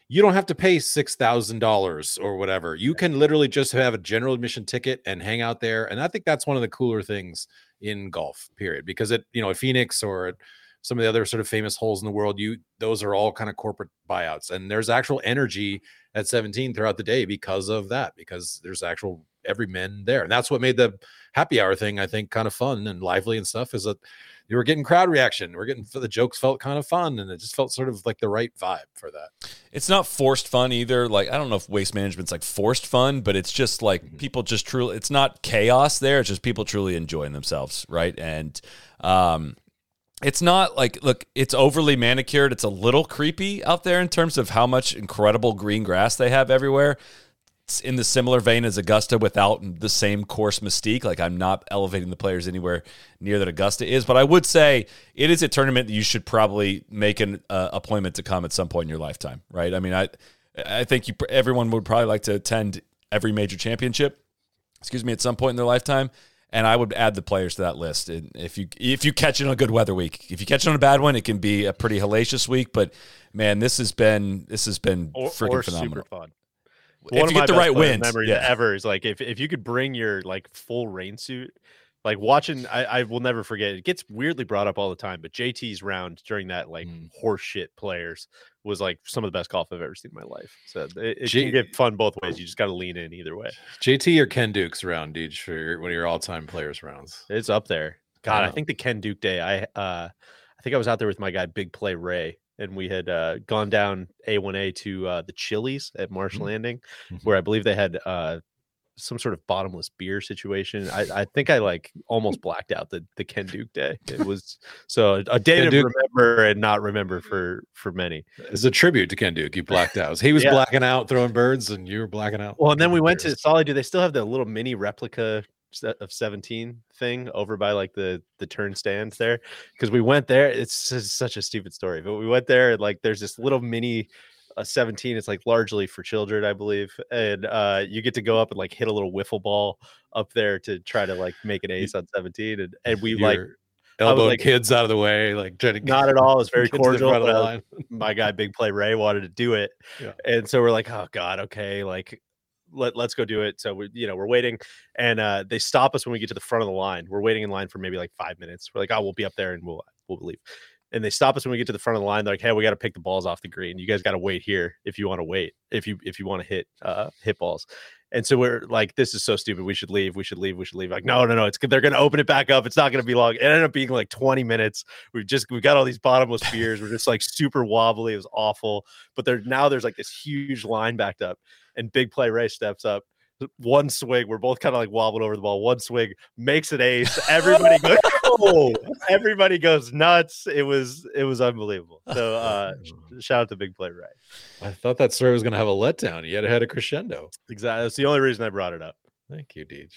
you don't have to pay six thousand dollars or whatever. You can literally just have a general admission ticket and hang out there. And I think that's one of the cooler things in golf, period, because it, you know, at Phoenix or at some of the other sort of famous holes in the world, you, those are all kind of corporate buyouts, and there's actual energy at seventeen throughout the day because of that, because there's actual everyman there. And that's what made the happy hour thing, I think, kind of fun and lively and stuff, is that you were getting crowd reaction. We're getting, the jokes felt kind of fun, and it just felt sort of like the right vibe for that. It's not forced fun either. Like, I don't know if Waste Management's like forced fun, but it's just like mm-hmm. people just truly, it's not chaos there. It's just people truly enjoying themselves. Right. And, um, it's not like, look, it's overly manicured. It's a little creepy out there in terms of how much incredible green grass they have everywhere. It's in the similar vein as Augusta without the same course mystique. Like, I'm not elevating the players anywhere near that Augusta is, but I would say it is a tournament that you should probably make an uh, appointment to come at some point in your lifetime, right? I mean, I I think you everyone would probably like to attend every major championship, excuse me, at some point in their lifetime. And I would add the players to that list. And if you if you catch it on a good weather week, if you catch it on a bad one, it can be a pretty hellacious week. But man, this has been this has been or, freaking or phenomenal. Super fun. If One you get the right wind, memories yeah. ever is like if, if you could bring your like full rain suit, like watching, I, I will never forget. It gets weirdly brought up all the time, but J T's round during that like mm. horseshit players was like some of the best golf I've ever seen in my life. So it, it J- can get fun both ways. You just got to lean in either way. J T or Ken Duke's round, Deej, for your, one of your all-time players rounds? It's up there. God, I, I think the Ken Duke day. I uh, I think I was out there with my guy Big Play Ray. And we had uh, gone down A one A to uh, the Chili's at Marsh mm-hmm. Landing, mm-hmm. where I believe they had uh, some sort of bottomless beer situation. I, I think I like almost blacked out the, the Ken Duke day. It was so a day Ken to Duke. remember and not remember for for many. It's a tribute to Ken Duke. You blacked out. He was yeah. blacking out throwing birds, and you were blacking out. Well, and then we went beers. to Solly. Do they still have the little mini replica of seventeen thing over by like the the turn stands there? Because we went there, it's just such a stupid story, but we went there and like there's this little mini uh, seventeen. It's like largely for children, I believe, and uh you get to go up and like hit a little wiffle ball up there to try to like make an ace on seventeen, and, and we You're like elbowing like, kids out of the way, like trying to get, not at all. It was very cordial. Uh, my guy Big Play Ray wanted to do it, yeah. and so we're like, oh god, okay, like Let, let's go do it. So we, you know, we're waiting, and uh, they stop us when we get to the front of the line. We're waiting in line for maybe like five minutes. We're like, oh, we'll be up there and we'll we'll leave. And they stop us when we get to the front of the line. They're like, hey, we got to pick the balls off the green. You guys got to wait here if you want to wait. If you if you want to hit uh, hit balls. And so we're like, this is so stupid. We should leave. We should leave. We should leave. Like, no, no, no. It's they're going to open it back up. It's not going to be long. It ended up being like twenty minutes. We've just we've got all these bottomless beers. We're just like super wobbly. It was awful. But there now there's like this huge line backed up, and Big Play Ray steps up. One swing, we're both kind of like wobbling over the ball. One swing makes an ace. Everybody goes, oh, everybody goes nuts. It was it was unbelievable. So uh shout out to Big Play Ray. I thought that story was going to have a letdown. You had had a crescendo. Exactly. That's the only reason I brought it up. Thank you, Deej.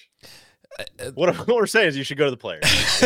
What, what we're saying is you should go to the players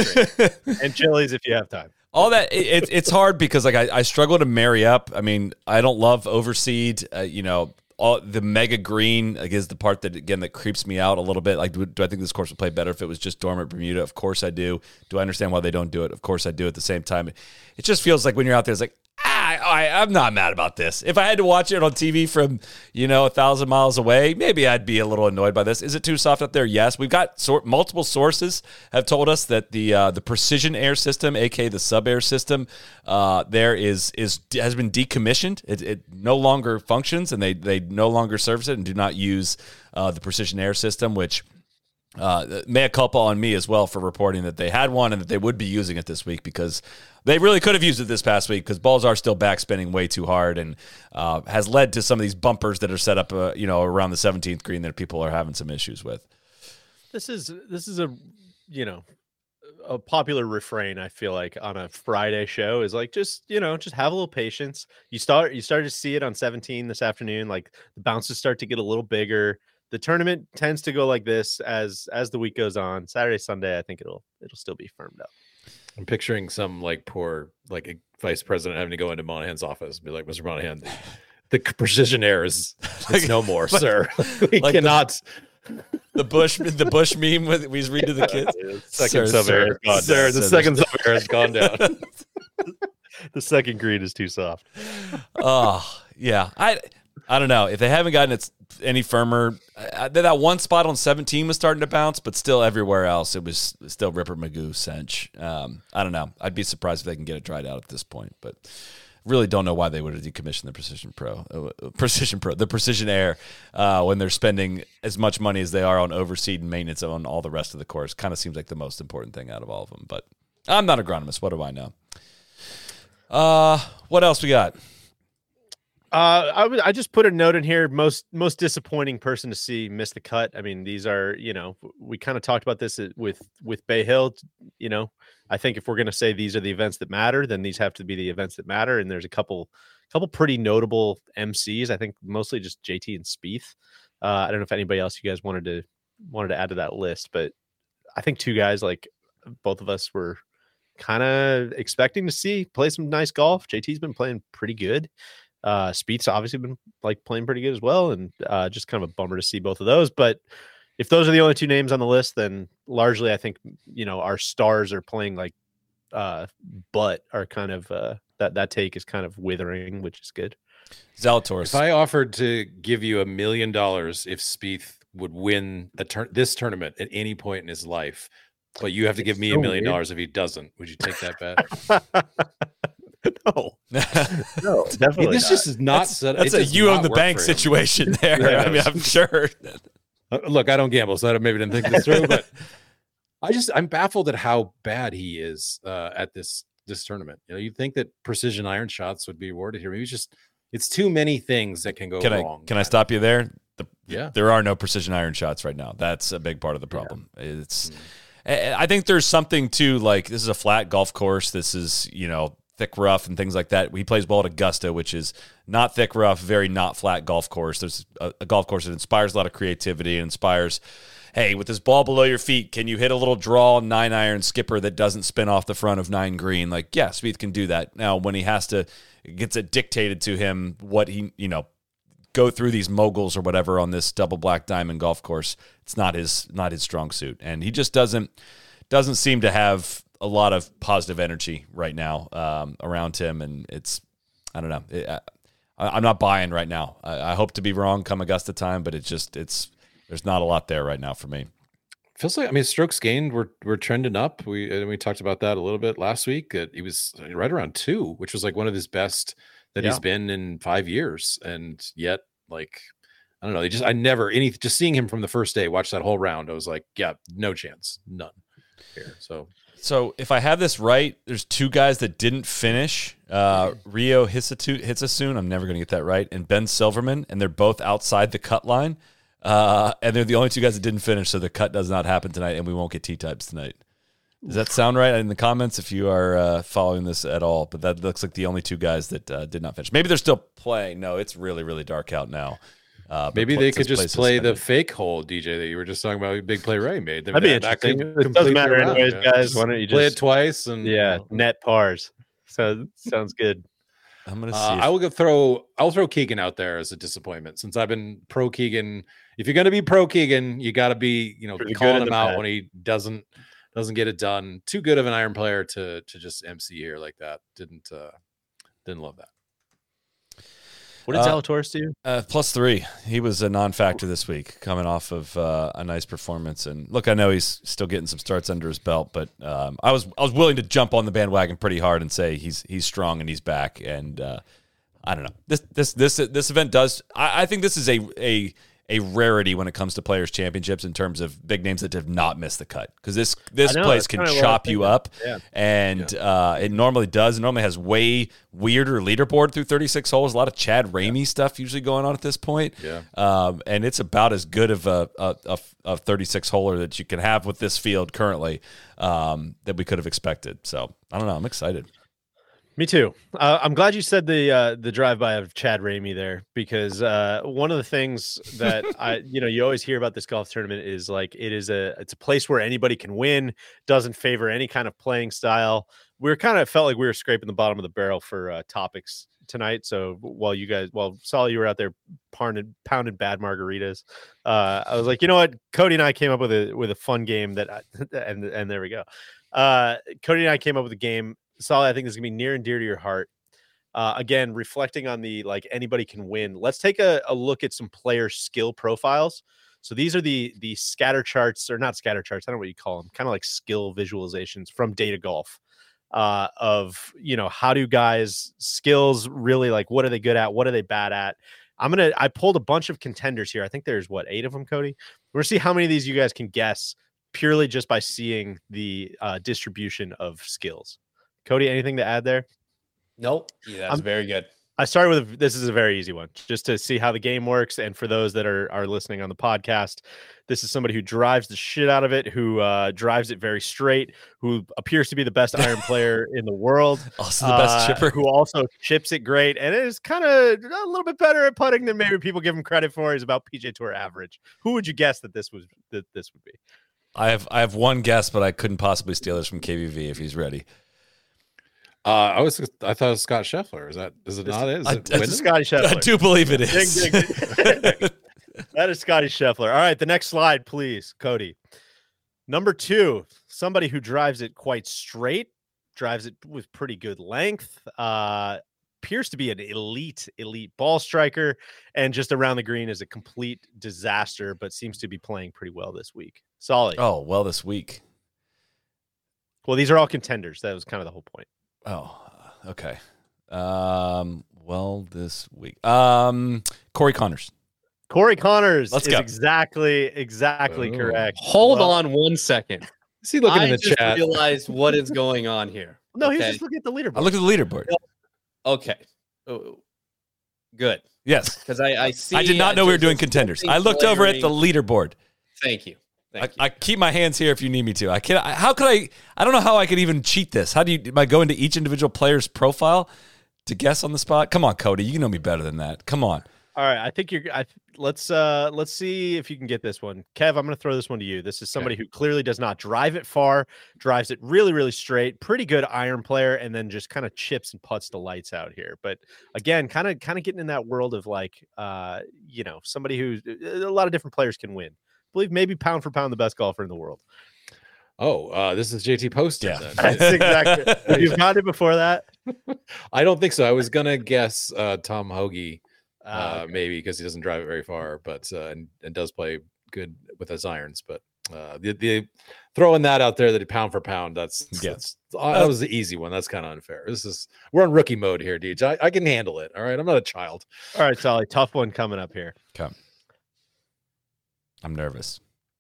and Chili's if you have time. All that it's it's hard because like I, I struggle to marry up. I mean, I don't love overseed. Uh, you know. All the mega green like, is the part that again that creeps me out a little bit. Like, do, do I think this course would play better if it was just dormant Bermuda? Of course I do. Do I understand why they don't do it? Of course I do. At the same time, it just feels like when you're out there, it's like ah, I, I'm not mad about this. If I had to watch it on T V from you know a thousand miles away, maybe I'd be a little annoyed by this. Is it too soft out there? Yes. We've got sort multiple sources have told us that the uh, the precision air system, aka the sub air system, uh, there is is has been decommissioned. It, it no longer functions, and they they no longer service it and do not use uh, the precision air system, which uh, mea culpa on me as well for reporting that they had one and that they would be using it this week, because they really could have used it this past week, because balls are still back spinning way too hard, and uh, has led to some of these bumpers that are set up uh, you know around the seventeenth green that people are having some issues with. This is this is a you know a popular refrain, I feel like, on a Friday show is like, just, you know, just have a little patience. You start, you start to see it on seventeen this afternoon. Like the bounces start to get a little bigger. The tournament tends to go like this as, as the week goes on. Saturday, Sunday, I think it'll, it'll still be firmed up. I'm picturing some like poor, like a vice president having to go into Monahan's office and be like, Mister Monahan, the, the precision air is it's no more, like, sir. We like cannot. The- The Bush, the Bush meme with we read to the kids. Second sub air, sir. The second sub air has gone down. The second green is too soft. Oh, yeah, I I don't know if they haven't gotten it any firmer. I, that one spot on seventeen was starting to bounce, but still everywhere else it was still Ripper Magoo cinch. Um, I don't know. I'd be surprised if they can get it dried out at this point, but really don't know why they would have decommissioned the Precision Pro, uh, Precision Pro, the Precision Air uh, when they're spending as much money as they are on overseed and maintenance on all the rest of the course. Kind of seems like the most important thing out of all of them, but I'm not an agronomist. What do I know? Uh, what else we got? Uh, I would I just put a note in here. Most most disappointing person to see miss the cut. I mean, these are, you know, we kind of talked about this with with Bay Hill. You know, I think if we're going to say these are the events that matter, then these have to be the events that matter. And there's a couple couple pretty notable M Cs. I think mostly just J T and Spieth. Uh, I don't know if anybody else you guys wanted to wanted to add to that list, but I think two guys like both of us were kind of expecting to see play some nice golf. J T's been playing pretty good. Uh, Spieth's obviously been like playing pretty good as well, and uh, just kind of a bummer to see both of those. But if those are the only two names on the list, then largely I think, you know, our stars are playing like uh, but are kind of uh, that that take is kind of withering, which is good. Zalatoris. If I offered to give you a million dollars if Spieth would win a tur- this tournament at any point in his life, but you have to give me so a million weird. dollars if he doesn't, would you take that bet? No, no, definitely. This not. just is not. That's, set, that's it a does you not own the work bank for him. situation there. Yeah, I mean, I'm sure. Uh, Look, I don't gamble, so I maybe didn't think this through, but I just I'm baffled at how bad he is uh, at this this tournament. You know, you'd think that precision iron shots would be awarded here. Maybe it's just it's too many things that can go Can I wrong. can I stop you there? The, Yeah. There are no precision iron shots right now. That's a big part of the problem. It's I I think there's something to, like, this is a flat golf course. This is, you know, thick rough and things like that. He plays well at Augusta, which is not thick rough, very not flat golf course. There's a, a golf course that inspires a lot of creativity and inspires, hey, with this ball below your feet, can you hit a little draw nine iron skipper that doesn't spin off the front of nine green? Like, yeah, Spieth can do that. Now, when he has to, it gets it dictated to him what he, you know, go through these moguls or whatever on this double black diamond golf course, it's not his not his strong suit, and he just doesn't doesn't seem to have a lot of positive energy right now um, around him, and it's I don't know. It, I, I'm not buying right now. I, I hope to be wrong come Augusta time, but it's just it's there's not a lot there right now for me. Feels like I mean strokes gained we're we're trending up. We and we talked about that a little bit last week. That he was right around two, which was like one of his best that Yeah. he's been in five years, and yet like I don't know. They just I never any just seeing him from the first day, watch that whole round. I was like, yeah, no chance, none here. So. So if I have this right, there's two guys that didn't finish. Uh, Rio Hitsasun, I'm never going to get that right, and Ben Silverman, and they're both outside the cut line. Uh, and they're the only two guys that didn't finish, so the cut does not happen tonight, and we won't get T-types tonight. Does that sound right in the comments if you are uh, following this at all? But that looks like the only two guys that uh, did not finish. Maybe they're still playing. No, it's really, really dark out now. Uh, but Maybe pl- they it could says just play play the suspended. fake hole, D J, that you were just talking about. Big play Ray made. That'd be That- that interesting. could It doesn't complete matter the round, anyways, yeah. guys. Why don't you play just it twice and yeah, you know. net pars. So sounds good. I'm going to see. Uh, if- I will go throw. I'll throw Keegan out there as a disappointment since I've been pro Keegan. If you're going to be pro Keegan, you got to be, you know, For the good calling and him the out bad. when he doesn't doesn't get it done. Too good of an iron player to to just M C here like that. Didn't uh didn't love that. What did Uh, Zalatoris do? Uh, plus three. He was a non-factor this week, coming off of uh, a nice performance. And look, I know he's still getting some starts under his belt, but um, I was I was willing to jump on the bandwagon pretty hard and say he's he's strong and he's back. And uh, I don't know. This this this this event does. I, I think this is a a a rarity when it comes to Players Championships in terms of big names that have not missed the cut, because this this I know, place that's can kinda what I was chop you thinking. up. Yeah. And uh, it normally does. It normally has way weirder leaderboard through thirty-six holes. A lot of Chad Ramey stuff usually going on at this point. Yeah. Um, and it's about as good of a, a, a, a thirty-six holer that you can have with this field currently um, that we could have expected. So I don't know. I'm excited. Me too. Uh, I'm glad you said the uh, the drive by of Chad Ramey there, because uh, one of the things that I you know you always hear about this golf tournament is like it is a it's a place where anybody can win. Doesn't favor any kind of playing style. We were kind of felt like we were scraping the bottom of the barrel for uh, topics tonight. So while you guys, while Saul, you were out there pounded pounded bad margaritas, uh, I was like, you know what, Cody and I came up with a with a fun game that, I, and and there we go. Uh, Cody and I came up with a game. Saul, I think this is gonna be near and dear to your heart. Uh, again, reflecting on the like anybody can win. Let's take a, a look at some player skill profiles. So these are the the scatter charts, or not scatter charts. I don't know what you call them. Kind of like skill visualizations from Data Golf. Uh, of, you know, how do guys skills really, like, what are they good at? What are they bad at? I'm going to, I pulled a bunch of contenders here. I think there's what, eight of them, Cody. We're going to see how many of these you guys can guess purely just by seeing the uh, distribution of skills. Cody, anything to add there? Nope. Yeah, that's I'm- very good. I started with, this is a very easy one, just to see how the game works. And for those that are, are listening on the podcast, this is somebody who drives the shit out of it, who uh, drives it very straight, who appears to be the best iron player in the world. Also the best uh, chipper. Who also chips it great and is kind of a little bit better at putting than maybe people give him credit for. He's about P G A Tour average. Who would you guess that this was, that this would be? I have I have one guess, but I couldn't possibly steal this from K B V if he's ready. Uh, I was I thought it was Scott Scheffler. Is that is it This- not? Is I- it this This is is Wyndham? Scotty I Scheffler. do believe it is. Ding, ding, ding. That is Scotty Scheffler. All right, the next slide, please, Cody. Number two, somebody who drives it quite straight, drives it with pretty good length, uh, appears to be an elite, elite ball striker, and just around the green is a complete disaster, but seems to be playing pretty well this week. Solid. Oh, well, this week. Well, these are all contenders. That was kind of the whole point. Oh, okay. Um, well, this week. Um, Corey Connors. Corey Connors Let's is go. exactly, exactly Oh. correct. Hold Well, on one second. Is he looking I in the just chat? realized what is going on here. No, he's Okay. just looking at the leaderboard. I looked at the leaderboard. Okay. Oh, good. Yes. Because I, I see. I did not know we were just doing a contenders. something I looked over at the flaring- leaderboard. Thank you. I, Thank you. I keep my hands here if you need me to. I can't. I, how could I? I don't know how I could even cheat this. How do you? Am I go into each individual player's profile to guess on the spot? Come on, Cody. You know me better than that. Come on. All right, I think you're. I let's uh let's see if you can get this one, Kev. I'm going to throw this one to you. This is somebody who clearly does not drive it far, drives it really, really straight. Pretty good iron player, and then just kind of chips and putts the lights out here. But again, kind of kind of getting in that world of like, uh, you know, somebody who a lot of different players can win. I believe maybe pound for pound the best golfer in the world. Oh, uh, this is J T Poston. Yeah. then. That's exactly. You've got it before that. I don't think so. I was gonna guess uh, Tom Hoagie, uh, Uh, okay. maybe because he doesn't drive it very far, but uh, and, and does play good with his irons. But uh, the the throwing that out there that he pound for pound, that's Yeah. that's uh, that was the easy one. That's kind of unfair. This is we're on rookie mode here, Deej. I, I can handle it. All right, I'm not a child. All right, Solly. Tough one coming up here. Come. I'm nervous.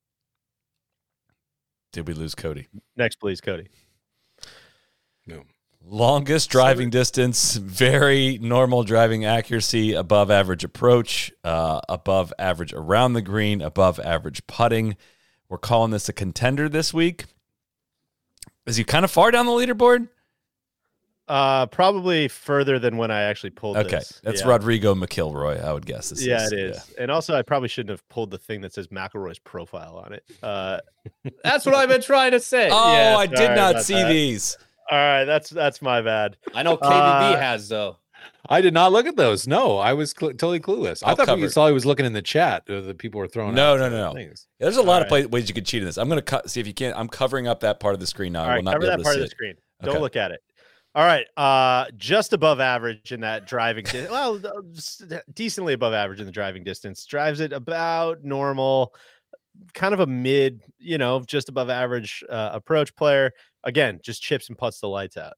Did we lose Cody? Next, please, Cody. No. Longest driving distance, very normal driving accuracy, above average approach, uh, above average around the green, above average putting. We're calling this a contender this week. Is he kind of far down the leaderboard? Uh, probably further than when I actually pulled Okay, this. that's Yeah. Rodrigo McIlroy, I would guess. This Yeah, is. it is. And also, I probably shouldn't have pulled the thing that says McElroy's profile on it. Uh, That's what I've been trying to say. Oh, Yeah, I did sorry not about see that. these. all right, that's that's my bad. I know K B B Uh, has though. I did not look at those. No, I was cl- totally clueless. I I'll thought cover you it. saw he was looking in the chat. Uh, the people were throwing. No, out, no, uh, no, no. things. Yeah, there's a lot All of play- ways you could cheat in this. I'm going to cut, see if you can't. I'm covering up that part of the screen now. All I will right, not cover be that able part to of see the it. screen. Okay. Don't look at it. All right, uh, just above average in that driving. Di- well, uh, s- decently above average in the driving distance. Drives it about normal, kind of a mid, you know, just above average uh, approach player. Again, just chips and putts the lights out.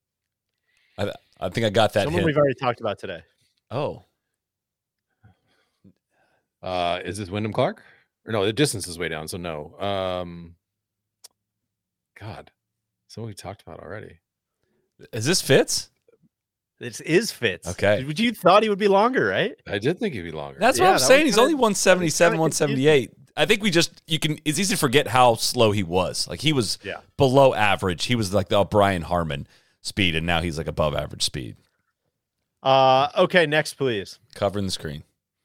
I think I got that Someone hint. we've already talked about today. Oh, Uh, is this Wyndham Clark? Or no, the distance is way down, so no. Um, God, someone we talked about already. is this Fitz? This is Fitz. Okay. Would you thought he would be longer, right? I did think he'd be longer. That's Yeah, what I'm that saying. was He's kinda- only one seventy-seven, kinda one seventy-eight. I think we just, you can, it's easy to forget how slow he was. Like he was Yeah. below average. He was like the Brian Harmon speed, and now he's like above average speed. Uh, okay, next, please. Covering the screen.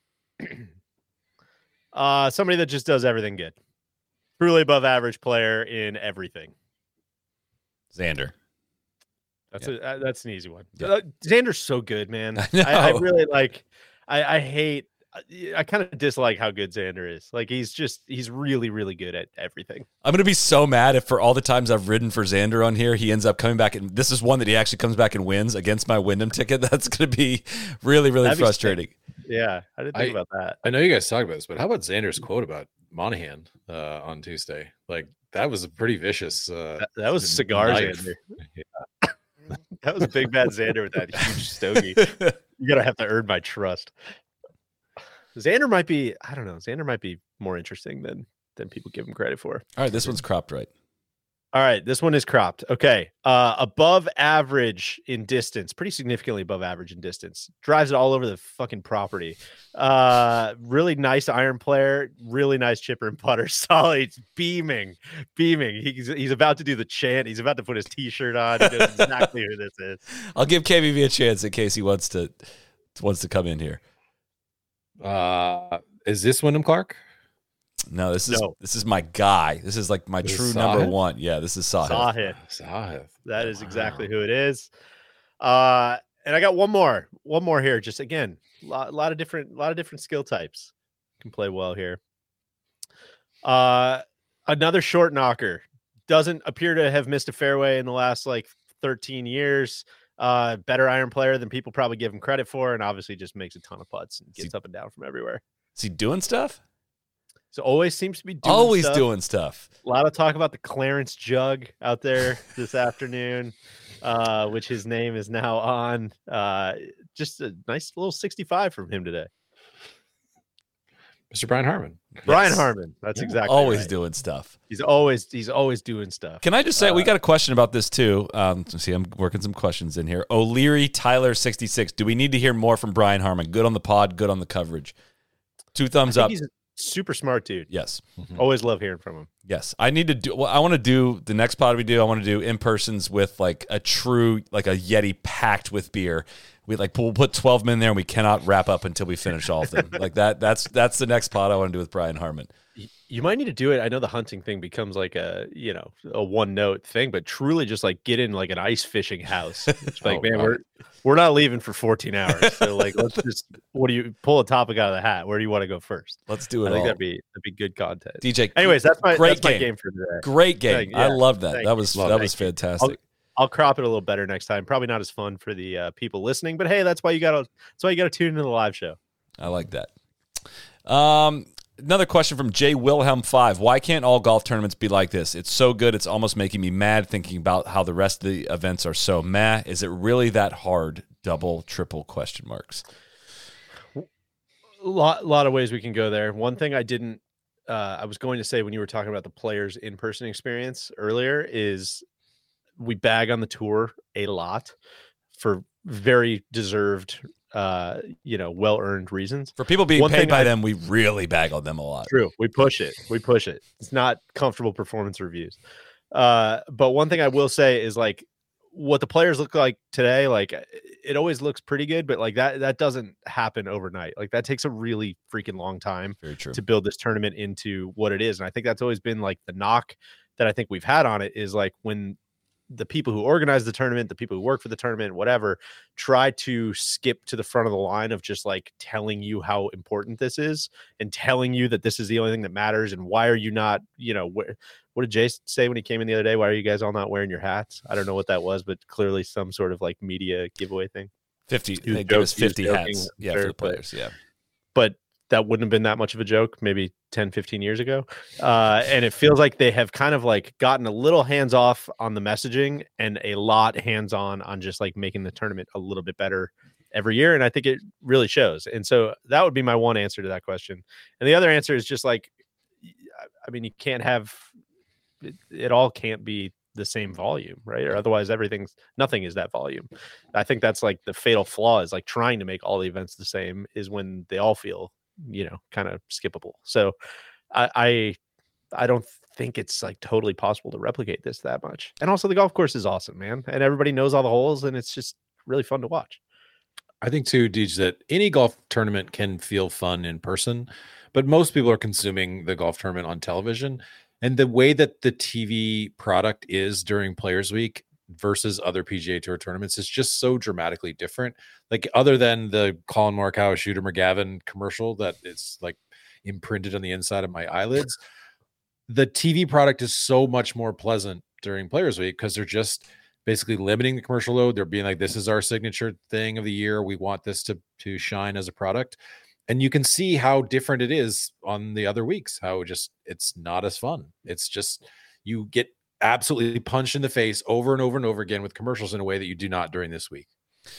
Uh, somebody that just does everything good. Truly above average player in everything. Xander. That's a uh, that's an easy one. Yeah. Uh, Xander's so good, man. I know. I, I really like. I, I hate I, I kind of dislike how good Xander is. Like he's just he's really really good at everything. I'm gonna be so mad if for all the times I've ridden for Xander on here, he ends up coming back and this is one that he actually comes back and wins against my Wyndham ticket. That's gonna be really really That'd be frustrating. sick. Yeah, I didn't think I- about that. I know you guys talk about this, but how about Xander's quote about Monahan uh, on Tuesday? Like that was a pretty vicious. Uh, That, that was cigar knife. Xander. That was a big bad Xander with that huge stogie. You gotta have to earn my trust. Xander might be, I don't know, Xander might be more interesting than than people give him credit for. All right, this one's cropped right. All right, this one is cropped. Okay. Uh above average in distance, pretty significantly above average in distance. Drives it all over the fucking property. Uh really nice iron player, really nice chipper and putter. Solid, beaming, beaming. He's he's about to do the chant. He's about to put his t-shirt on. He knows exactly who this is. I'll give K B V a chance in case he wants to wants to come in here. Uh, is this Wyndham Clark? No, this is No. this is my guy. This is like my This is true number Sahith? one. Yeah, this is Sahith. Sahith. Sahith. That is exactly Wow. who it is. Uh, and I got one more, one more here. Just again, a lot, lot of different, lot of different skill types can play well here. Uh, another short knocker doesn't appear to have missed a fairway in the last like thirteen years. Uh, better iron player than people probably give him credit for, and obviously just makes a ton of putts and gets up and down from everywhere. Is he doing stuff? So always seems to be doing Always stuff. doing stuff. A lot of talk about the Clarence Jug out there this afternoon, uh, which his name is now on. Uh, just a nice little sixty-five from him today. Mister Brian Harmon. Brian Yes. Harmon. That's Yeah. exactly Always right. doing stuff. He's always he's always doing stuff. Can I just say we Uh, got a question about this too? Um, let's see, I'm working some questions in here. O'Leary Tyler sixty-six. Do we need to hear more from Brian Harmon? Good on the pod, good on the coverage. Two I thumbs think up. he's a super smart dude. Yes. Always love hearing from him. Yes, I need to do. Well, I want to do the next pod we do. I want to do in persons with like a true, like a Yeti packed with beer. We like we'll put twelve men there, and we cannot wrap up until we finish all of them. Like that. That's that's the next pod I want to do with Brian Harmon. Y- You might need to do it. I know the hunting thing becomes like a you know a one note thing, but truly just like get in like an ice fishing house. It's like Oh, man, God. we're we're not leaving for fourteen hours. So like let's just what do you pull a topic out of the hat? Where do you want to go first? Let's do I it think all. that'd be that'd be good content. D J. Anyways, that's my great that's my game. game for today. Great game. Thank- I yeah, love that. thank That you. was Love that it. was Thank you. fantastic. I'll crop it a little better next time. Probably not as fun for the uh, people listening, but hey, that's why you gotta that's why you gotta tune into the live show. I like that. Um, another question from J Wilhelm five. Why can't all golf tournaments be like this? It's so good. It's almost making me mad thinking about how the rest of the events are so meh. Is it really that hard? Double, triple question marks. A lot, lot of ways we can go there. One thing I didn't, uh, I was going to say when you were talking about the players' in-person experience earlier is we bag on the tour a lot for very deserved, uh, you know, well-earned reasons. For people being One paid thing by I- them, we really bag on them a lot. True. We push it. We push it. It's not comfortable performance reviews. Uh, but one thing I will say is like what the players look like today, like it always looks pretty good, but like that that doesn't happen overnight. Like that takes a really freaking long time Very true. to build this tournament into what it is. And I think that's always been like the knock that I think we've had on it is like when the people who organize the tournament, the people who work for the tournament, whatever, try to skip to the front of the line of just like telling you how important this is and telling you that this is the only thing that matters. And why are you not, you know, wh- what did Jay say when he came in the other day? Why are you guys all not wearing your hats? I don't know what that was, but clearly some sort of like media giveaway thing. fifty. He was They give us joking- he was fifty joking, hats. I'm Yeah, sure, for the but- players. Yeah. But that wouldn't have been that much of a joke maybe ten, fifteen years ago. Uh, and it feels like they have kind of like gotten a little hands off on the messaging and a lot hands on on just like making the tournament a little bit better every year. And I think it really shows. And so that would be my one answer to that question. And the other answer is just like, I mean, you can't have it, it all can't be the same volume, right? Or otherwise everything's nothing is that volume. I think that's like the fatal flaw is like trying to make all the events the same is when they all feel, you know, kind of skippable. So I, I I don't think it's like totally possible to replicate this that much. And also the golf course is awesome, man. And everybody knows all the holes and it's just really fun to watch. I think too, Deej, that any golf tournament can feel fun in person, but most people are consuming the golf tournament on television. And the way that the T V product is during Players Week versus other P G A Tour tournaments is just so dramatically different. Like other than the Colin Morikawa, Shooter McGavin commercial that is like imprinted on the inside of my eyelids, the T V product is so much more pleasant during Players Week because they're just basically limiting the commercial load. They're being like, this is our signature thing of the year. We want this to, to shine as a product. And you can see how different it is on the other weeks, how just it's not as fun. It's just you get absolutely punched in the face over and over and over again with commercials in a way that you do not during this week.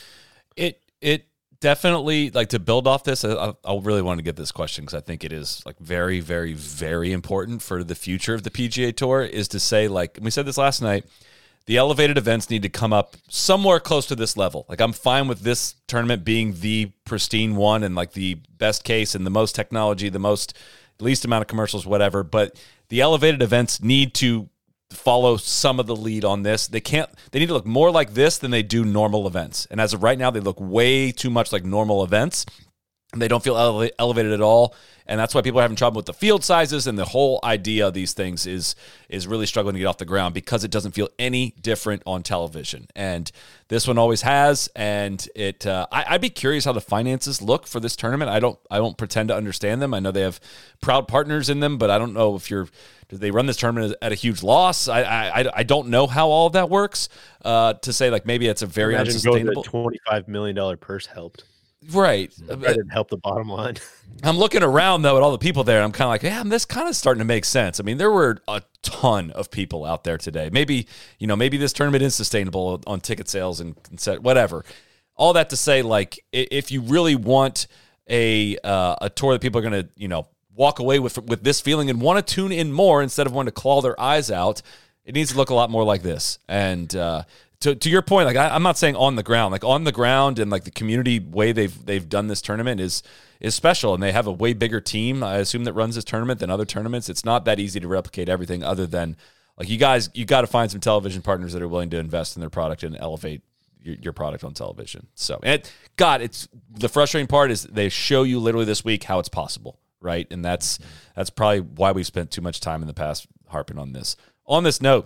It it definitely, like, to build off this, I, I really want to get this question because I think it is like very, very, very important for the future of the P G A Tour, is to say, like, we said this last night, the elevated events need to come up somewhere close to this level. Like, I'm fine with this tournament being the pristine one and like the best case and the most technology, the most least amount of commercials, whatever. But the elevated events need to follow some of the lead on this. They can't, they need to look more like this than they do normal events. And as of right now, they look way too much like normal events. And they don't feel ele- elevated at all. And that's why people are having trouble with the field sizes, and the whole idea of these things is is really struggling to get off the ground because it doesn't feel any different on television. And this one always has. And it, uh, I, I'd be curious how the finances look for this tournament. I don't, I don't pretend to understand them. I know they have proud partners in them, but I don't know if you're, do they run this tournament at a huge loss? I, I, I don't know how all of that works. Uh, to say like maybe it's a very Imagine unsustainable. twenty-five million dollars purse helped. Right. That didn't help the bottom line. I'm looking around, though, at all the people there, and I'm kind of like, yeah, this kind of starting to make sense. I mean, there were a ton of people out there today. Maybe, you know, maybe this tournament is sustainable on ticket sales and set, whatever. All that to say, like, if you really want a uh, a tour that people are going to, you know, walk away with with this feeling and want to tune in more instead of wanting to claw their eyes out, it needs to look a lot more like this. And uh To to your point, like I, I'm not saying on the ground, like on the ground and like the community way they've they've done this tournament is is special, and they have a way bigger team, I assume, that runs this tournament than other tournaments. It's not that easy to replicate everything, other than like you guys, you got to find some television partners that are willing to invest in their product and elevate your, your product on television. So, and it, God, it's the frustrating part is they show you literally this week how it's possible, right? And that's that's probably why we've spent too much time in the past harping on this. On this note,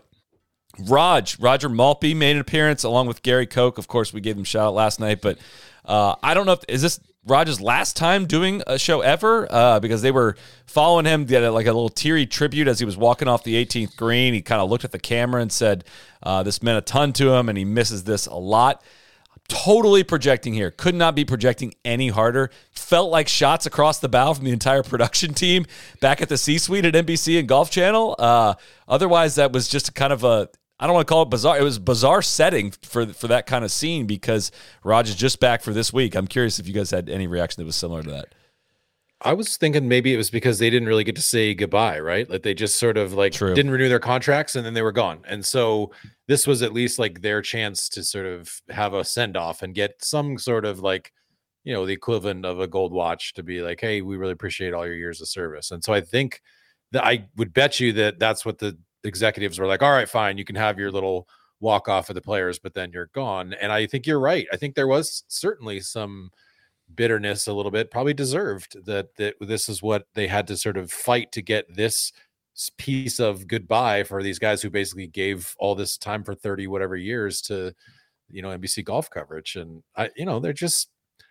Raj, Roger Maltby made an appearance along with Gary Koch. Of course, we gave him a shout out last night, but uh, I don't know if, is this Raj's last time doing a show ever? Uh, because they were following him, they had like a little teary tribute as he was walking off the eighteenth green. He kind of looked at the camera and said, uh, this meant a ton to him and he misses this a lot. Totally projecting here. Could not be projecting any harder. Felt like shots across the bow from the entire production team back at the C-suite at N B C and Golf Channel. Uh, otherwise, that was just kind of a, I don't want to call it bizarre. It was bizarre setting for for that kind of scene because Raj is just back for this week. I'm curious if you guys had any reaction that was similar to that. I was thinking maybe it was because they didn't really get to say goodbye, right? Like they just sort of like True. didn't renew their contracts and then they were gone. And so this was at least like their chance to sort of have a send off and get some sort of like, you know, the equivalent of a gold watch to be like, hey, we really appreciate all your years of service. And so I think that I would bet you that that's what the executives were like, all right, fine, you can have your little walk off of the players, but then you're gone. And I think you're right. I think there was certainly some bitterness, a little bit, probably deserved, that that this is what they had to sort of fight to get this piece of goodbye for these guys who basically gave all this time for thirty whatever years to, you know, N B C golf coverage. And I, you know, they're just,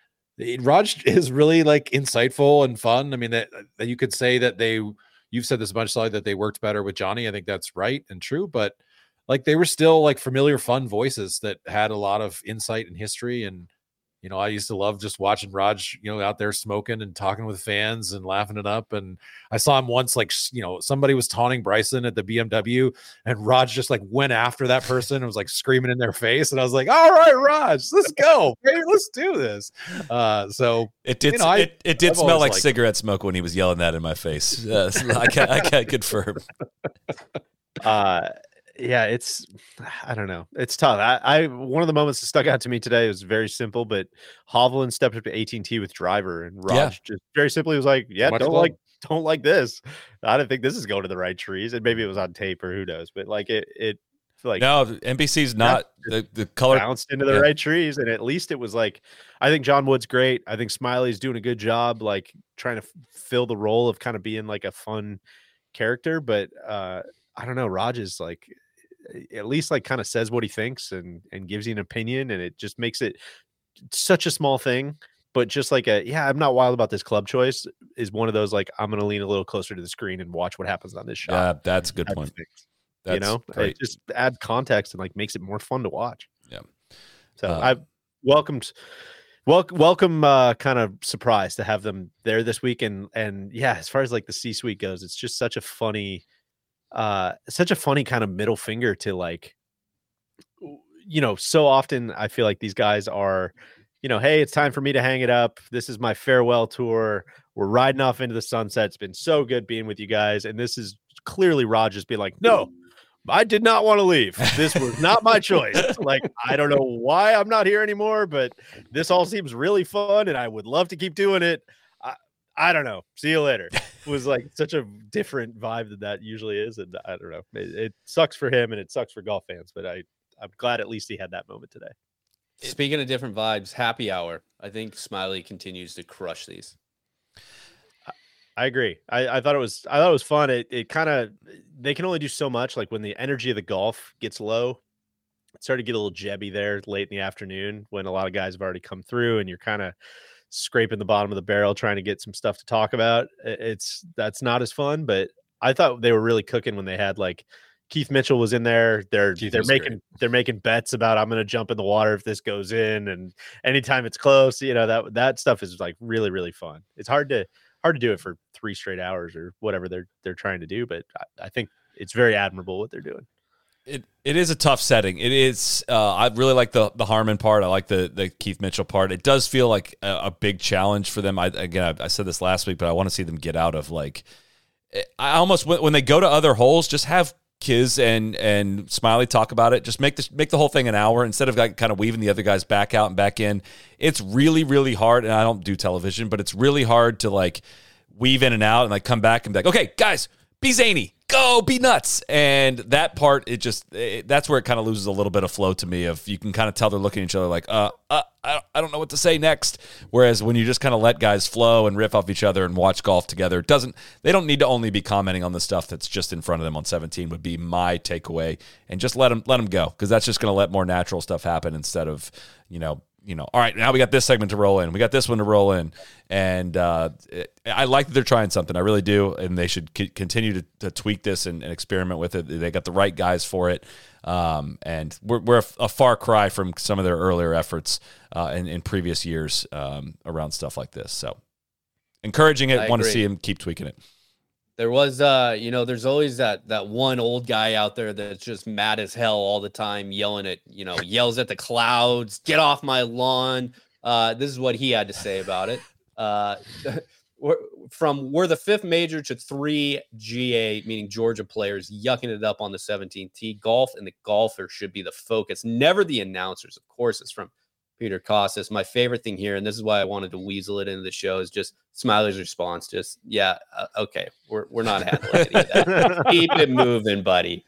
Raj is really like insightful and fun. I mean, that, that you could say that they, you've said this a bunch, Sully, that they worked better with Johnny. I think that's right and true, but like they were still like familiar, fun voices that had a lot of insight and history. And, you know, I used to love just watching Raj, you know, out there smoking and talking with fans and laughing it up. And I saw him once, like, you know, somebody was taunting Bryson at the B M W and Raj just like went after that person and was like screaming in their face. And I was like, all right, Raj, let's go. Hey, let's do this. Uh, so it did, you know, I, it, it did I've smell like liked cigarette smoke when he was yelling that in my face. Yes, I can't, I can't confirm. Uh, yeah, it's, I don't know. It's tough. I, I, one of the moments that stuck out to me today was very simple, but Hovland stepped up to A T and T with Driver and Raj Yeah. just very simply was like, yeah, Much don't love. like, don't like this. I don't think this is going to the right trees. And maybe it was on tape or who knows, but like it, it I feel like No, N B C's not the, the color. bounced into the yeah. right trees. And at least it was like, I think John Wood's great. I think Smiley's doing a good job, like trying to f- fill the role of kind of being like a fun character. But uh, I don't know, Raj is like, at least like kind of says what he thinks and and gives you an opinion, and it just makes it such a small thing. But just like a, yeah, I'm not wild about this club choice is one of those, like, I'm going to lean a little closer to the screen and watch what happens on this shot. Yeah, that's a good Type of point. things. That's you know, great. it just add context and like makes it more fun to watch. Yeah. So Uh, I welcomed, wel- welcome, uh, kind of surprised to have them there this week. And, and yeah, as far as like the C-suite goes, it's just such a funny, uh, such a funny kind of middle finger to, like, you know, so often I feel like these guys are, you know, hey, it's time for me to hang it up. This is my farewell tour. We're riding off into the sunset. It's been so good being with you guys. And this is clearly Rogers being like, no, I did not want to leave. This was not my choice. Like, I don't know why I'm not here anymore, but this all seems really fun and I would love to keep doing it. I, I don't know. See you later. It was like such a different vibe than that usually is. And I don't know. It, it sucks for him and it sucks for golf fans, but I, I'm glad at least he had that moment today. Speaking of different vibes, happy hour. I think Smiley continues to crush these. I agree. I, I thought it was I thought it was fun. It it kind of they can only do so much. Like when the energy of the golf gets low, it started to get a little jebby there late in the afternoon when a lot of guys have already come through and you're kind of scraping the bottom of the barrel trying to get some stuff to talk about. It's that's not as fun, but I thought they were really cooking when they had like Keith Mitchell was in there. They're Keith they're was making great. they're making bets about I'm going to jump in the water if this goes in, and anytime it's close, you know, that that stuff is like really really fun. It's hard to hard to do it for three straight hours or whatever they're they're trying to do, but I, I think it's very admirable what they're doing. It it is a tough setting. It is. Uh, I really like the the Harmon part. I like the the Keith Mitchell part. It does feel like a, a big challenge for them. I again, I, I said this last week, but I want to see them get out of like. I almost when they go to other holes, just have Kiz and and Smiley talk about it. Just make this make the whole thing an hour instead of like kind of weaving the other guys back out and back in. It's really really hard, and I don't do television, but it's really hard to like weave in and out and like come back and be like, okay, guys, be zany, go, be nuts. And that part, it just it, that's where it kind of loses a little bit of flow to me. Of you can kind of tell they're looking at each other like, uh, uh I I don't know what to say next. Whereas when you just kind of let guys flow and riff off each other and watch golf together, it doesn't they don't need to only be commenting on the stuff that's just in front of them on seventeen would be my takeaway, and just let them let them go, because that's just going to let more natural stuff happen instead of you know. You know, all right, now we got this segment to roll in. We got this one to roll in. And uh, it, I like that they're trying something. I really do. And they should c- continue to, to tweak this and, and experiment with it. They got the right guys for it. Um, and we're, we're a, a far cry from some of their earlier efforts uh, in, in previous years um, around stuff like this. So encouraging it. I Want to agree. see him keep tweaking it. There was, uh, you know, there's always that that one old guy out there that's just mad as hell all the time, yelling at, you know, yells at the clouds, get off my lawn. Uh, this is what he had to say about it. Uh, we're, from we're the fifth major to three G A, meaning Georgia players, yucking it up on the seventeenth tee. Golf and the golfer should be the focus, never the announcers. Of course, it's from Peter Costas. My favorite thing here, and this is why I wanted to weasel it into the show, is just Smiley's response. Just, yeah, uh, okay, we're we're not handling any of that. Keep it moving, buddy.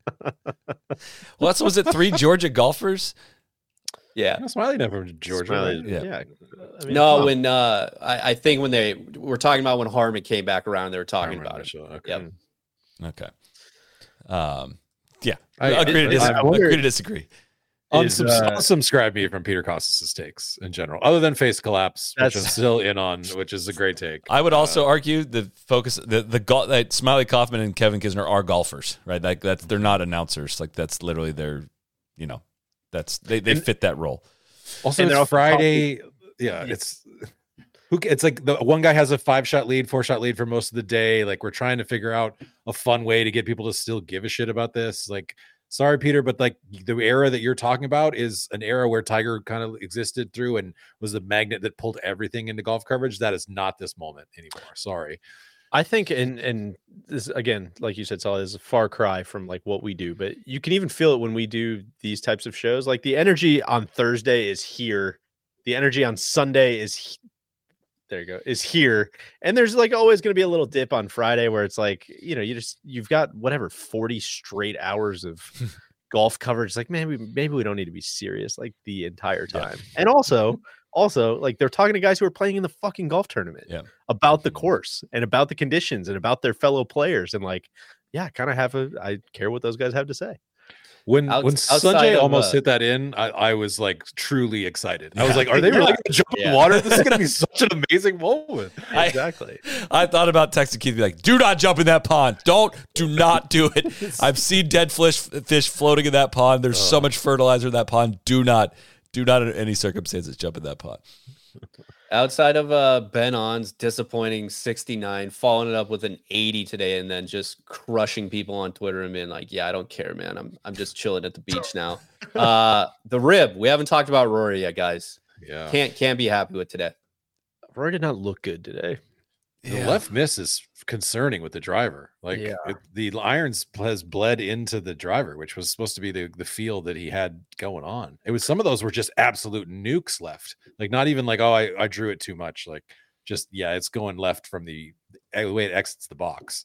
Well, that's, was it three Georgia golfers? Yeah. No, Smiley never to Georgia. Smiley, right? Yeah. yeah. I mean, No, come on. when uh, I, I think when they were talking about when Harmon came back around, they were I talking remember about that it. show. Okay. Yep. Okay. Um, yeah. I- agree, to I- dis- I wonder- agree to disagree. Unsubs- Is, uh, unsubscribe me from Peter Costas' takes in general, other than face collapse, which I'm That's- still in on, which is a great take. I would also Uh, argue the focus, the the golf that Smiley Kaufman and Kevin Kisner are golfers, right? Like that's they're not announcers. Like that's literally their, you know, that's they they And- fit that role. Also, And they're it's also Friday. Yeah, it's who. ca- It's like the one guy has a five shot lead, four shot lead for most of the day. Like we're trying to figure out a fun way to get people to still give a shit about this. Like, sorry, Peter, but like the era that you're talking about is an era where Tiger kind of existed through and was the magnet that pulled everything into golf coverage. That is not this moment anymore. Sorry. I think, and and this again, like you said, Solid, is a far cry from like what we do, but you can even feel it when we do these types of shows. Like the energy on Thursday is here, the energy on Sunday is he- there. You go, is here, and there's like always going to be a little dip on Friday where it's like you know you just you've got whatever forty straight hours of golf coverage. It's like maybe maybe we don't need to be serious like the entire Yeah. time, and also. Also, like they're talking to guys who are playing in the fucking golf tournament Yeah. about the course and about the conditions and about their fellow players. And like, yeah, kind of have a, I care what those guys have to say. When Outs- when outside Sanjay of, almost uh, hit that in, I, I was like truly excited. I was Yeah. like, "Are they really going to jump in Yeah. the water? This is going to be such an amazing moment." I- Exactly. I thought about texting Keith, be like, "Do not jump in that pond. Don't, do not do it." I've seen dead fish fish floating in that pond. There's so much fertilizer in that pond. Do not, do not in any circumstances jump in that pond. Outside of uh, Ben On's disappointing sixty-nine, following it up with an eighty today, and then just crushing people on Twitter and being like, "Yeah, I don't care, man. I'm I'm just chilling at the beach now." Uh, the rib. We haven't talked about Rory yet, guys. Yeah, Can't can't be happy with today. Rory did not look good today. the left miss is concerning with the driver. Like Yeah. it, the irons has bled into the driver, which was supposed to be the the feel that he had going on. It was some of those were just absolute nukes left. Like not even like, oh, I, I drew it too much. Like just yeah, it's going left from the, the way it exits the box.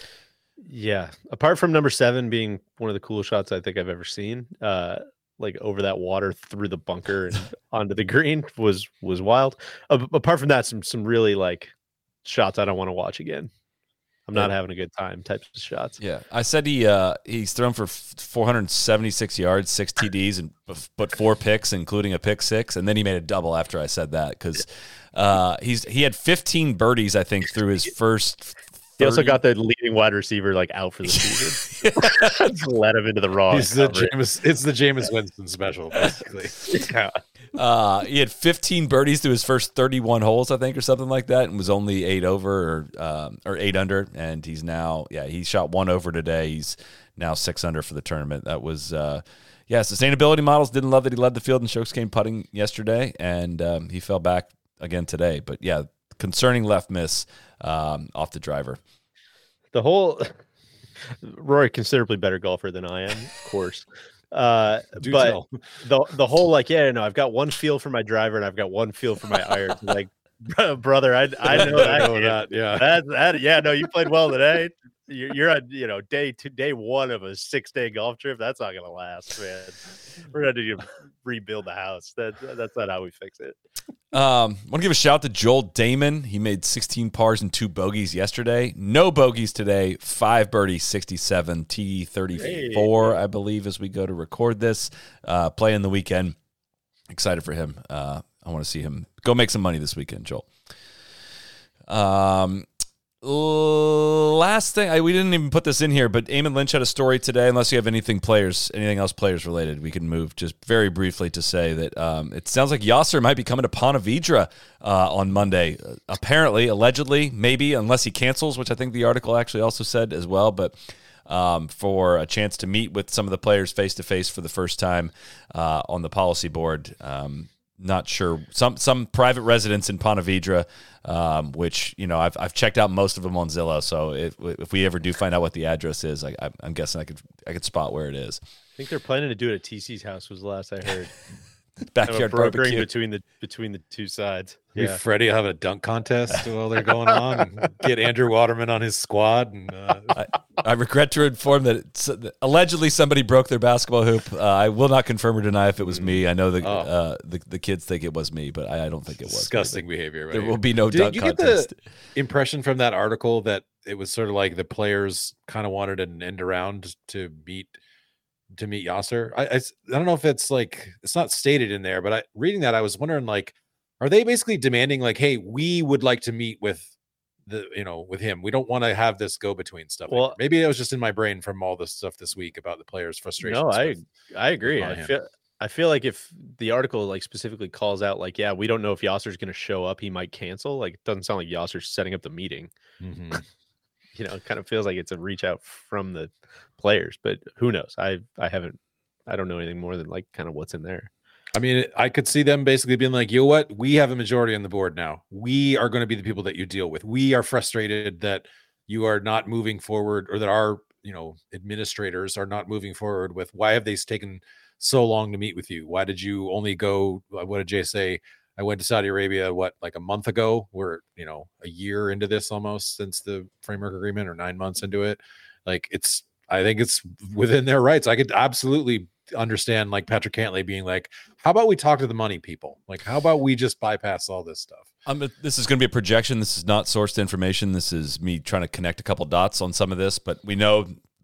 Yeah. Apart from number seven being one of the coolest shots I think I've ever seen, uh, like over that water through the bunker and onto the green was was wild. Uh, apart from that, some some really like shots I don't want to watch again. I'm not having a good time types of shots. Yeah, I said he uh, he's thrown for four hundred seventy-six yards, six T Ds, and but four picks, including a pick six, and then he made a double after I said that because uh, he's he had fifteen birdies, I think, through his first. He also thirty got the leading wide receiver like out for the season. Just let him into the raw. He's the Jameis, it's the Jameis Winston special, basically. Yeah. Uh, he had fifteen birdies through his first thirty-one holes, I think, or something like that, and was only eight over or um, or eight under. And he's now, yeah, he shot one over today. He's now six under for the tournament. That was, uh, yeah, sustainability models didn't love that he led the field in strokes gained putting yesterday, and um, he fell back again today. But yeah, concerning left miss um, off the driver. The whole Rory, considerably better golfer than I am, of course. Uh, Do but tell. the the whole like, yeah, no, I've got one feel for my driver and I've got one feel for my irons. Like, brother, I I know that. I know that. Yeah. That's that. Yeah, no, you played well today. You're, you're on, you know, day two, day one of a six day golf trip. That's not gonna last, man. We're gonna need to rebuild the house. That that's not how we fix it. Um, want to give a shout out to Joel Damon. He made sixteen pars and two bogeys yesterday. No bogeys today. Five birdies, sixty-seven, T thirty-four, I believe, as we go to record this. Uh, playing the weekend. Excited for him. Uh, I want to see him go make some money this weekend, Joel. Um. Last thing, I, we didn't even put this in here, but Eamon Lynch had a story today. Unless you have anything players, anything else players related, we can move just very briefly to say that um, it sounds like Yasser might be coming to Ponte Vedra uh, on Monday. Uh, apparently, allegedly, maybe, unless he cancels, which I think the article actually also said as well. But um, for a chance to meet with some of the players face to face for the first time uh, on the policy board. Um, Not sure. Some some private residence in Ponte Vedra, um, which, you know, I've I've checked out most of them on Zillow. So if if we ever do find out what the address is, I, I'm guessing I could I could spot where it is. I think they're planning to do it at T C's house. Was the last I heard. Backyard brokering barbecue. between the between the two sides. Maybe Yeah. Freddie will have a dunk contest while they're going on and get Andrew Waterman on his squad. And uh, I, I regret to inform that it's, allegedly somebody broke their basketball hoop. Uh, I will not confirm or deny if it was me. I know the Oh. uh, the, the kids think it was me, but I, I don't think it was. me. disgusting behavior. There right? will be no Did dunk you get contest. the impression from that article that it was sort of like the players kind of wanted an end around to meet to meet Yasser? I, I s- I don't know if it's like it's not stated in there, but I reading that I was wondering like, are they basically demanding like, hey, we would like to meet with the you know with him. We don't want to have this go between stuff. Well- anymore. Maybe it was just in my brain from all this stuff this week about the players' frustration. No, I I agree. I Monahan. feel I feel like if the article like specifically calls out like, yeah, we don't know if Yasser's going to show up, he might cancel. Like, it doesn't sound like Yasser's setting up the meeting. You know, it kind of feels like it's a reach out from the players, but who knows? I I haven't I don't know anything more than like kind of what's in there. I mean, I could see them basically being like, you know what? We have a majority on the board now. We are going to be the people that you deal with. We are frustrated that you are not moving forward, or that our, you know, administrators are not moving forward with why have they taken so long to meet with you? Why did you only go? What did Jay say? I went to Saudi Arabia, what, like a month ago? We're, you know, a year into this almost since the framework agreement, or nine months into it. Like, it's, I think it's within their rights. I could absolutely understand like Patrick Cantlay being like, how about we talk to the money people? Like, how about we just bypass all this stuff? Um, this is going to be a projection. This is not sourced information. This is me trying to connect a couple dots on some of this, but we know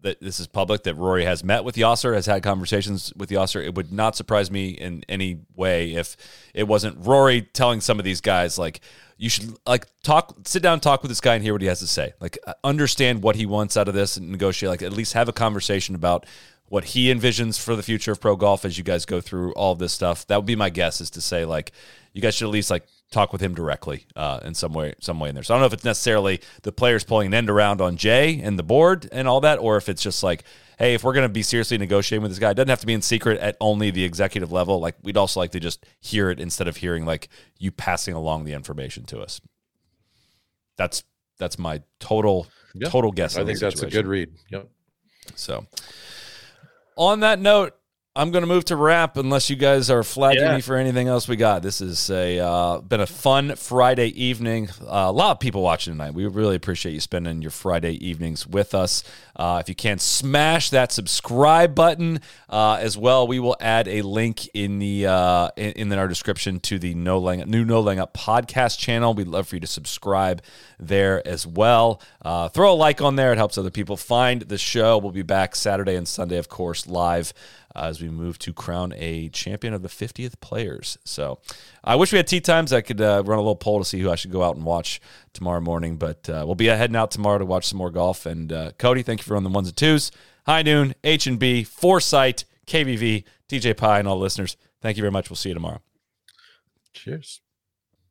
that this is public, that Rory has met with Yasser, has had conversations with Yasser. It would not surprise me in any way if it wasn't Rory telling some of these guys, like, you should like talk, sit down, talk with this guy and hear what he has to say. Like, understand what he wants out of this and negotiate, like at least have a conversation about what he envisions for the future of pro golf as you guys go through all of this stuff. That would be my guess, is to say, like, you guys should at least like talk with him directly uh, in some way, some way in there. So I don't know if it's necessarily the players pulling an end around on Jay and the board and all that, or if it's just like, hey, if we're going to be seriously negotiating with this guy, it doesn't have to be in secret at only the executive level. Like, we'd also like to just hear it instead of hearing like you passing along the information to us. That's that's my total Yep. total guess. I on the think that's a situation. good read. Yep. So on that note, I'm going to move to wrap unless you guys are flagging Yeah. me for anything else we got. This has a uh, been a fun Friday evening. Uh, a lot of people watching tonight. We really appreciate you spending your Friday evenings with us. Uh, if you can, smash that subscribe button uh, as well. We will add a link in the uh, in, in our description to the No Laying Up, new No Laying Up podcast channel. We'd love for you to subscribe there as well. Uh, throw a like on there. It helps other people find the show. We'll be back Saturday and Sunday, of course, live uh, as we move to crown a champion of the fiftieth players. So I wish we had tee times. I could uh, run a little poll to see who I should go out and watch tomorrow morning, but uh, we'll be heading out tomorrow to watch some more golf. And uh, Cody, thank you for on the ones and twos. High Noon, H and B, Foresight, K V V, D J Pie, and all the listeners. Thank you very much. We'll see you tomorrow. Cheers.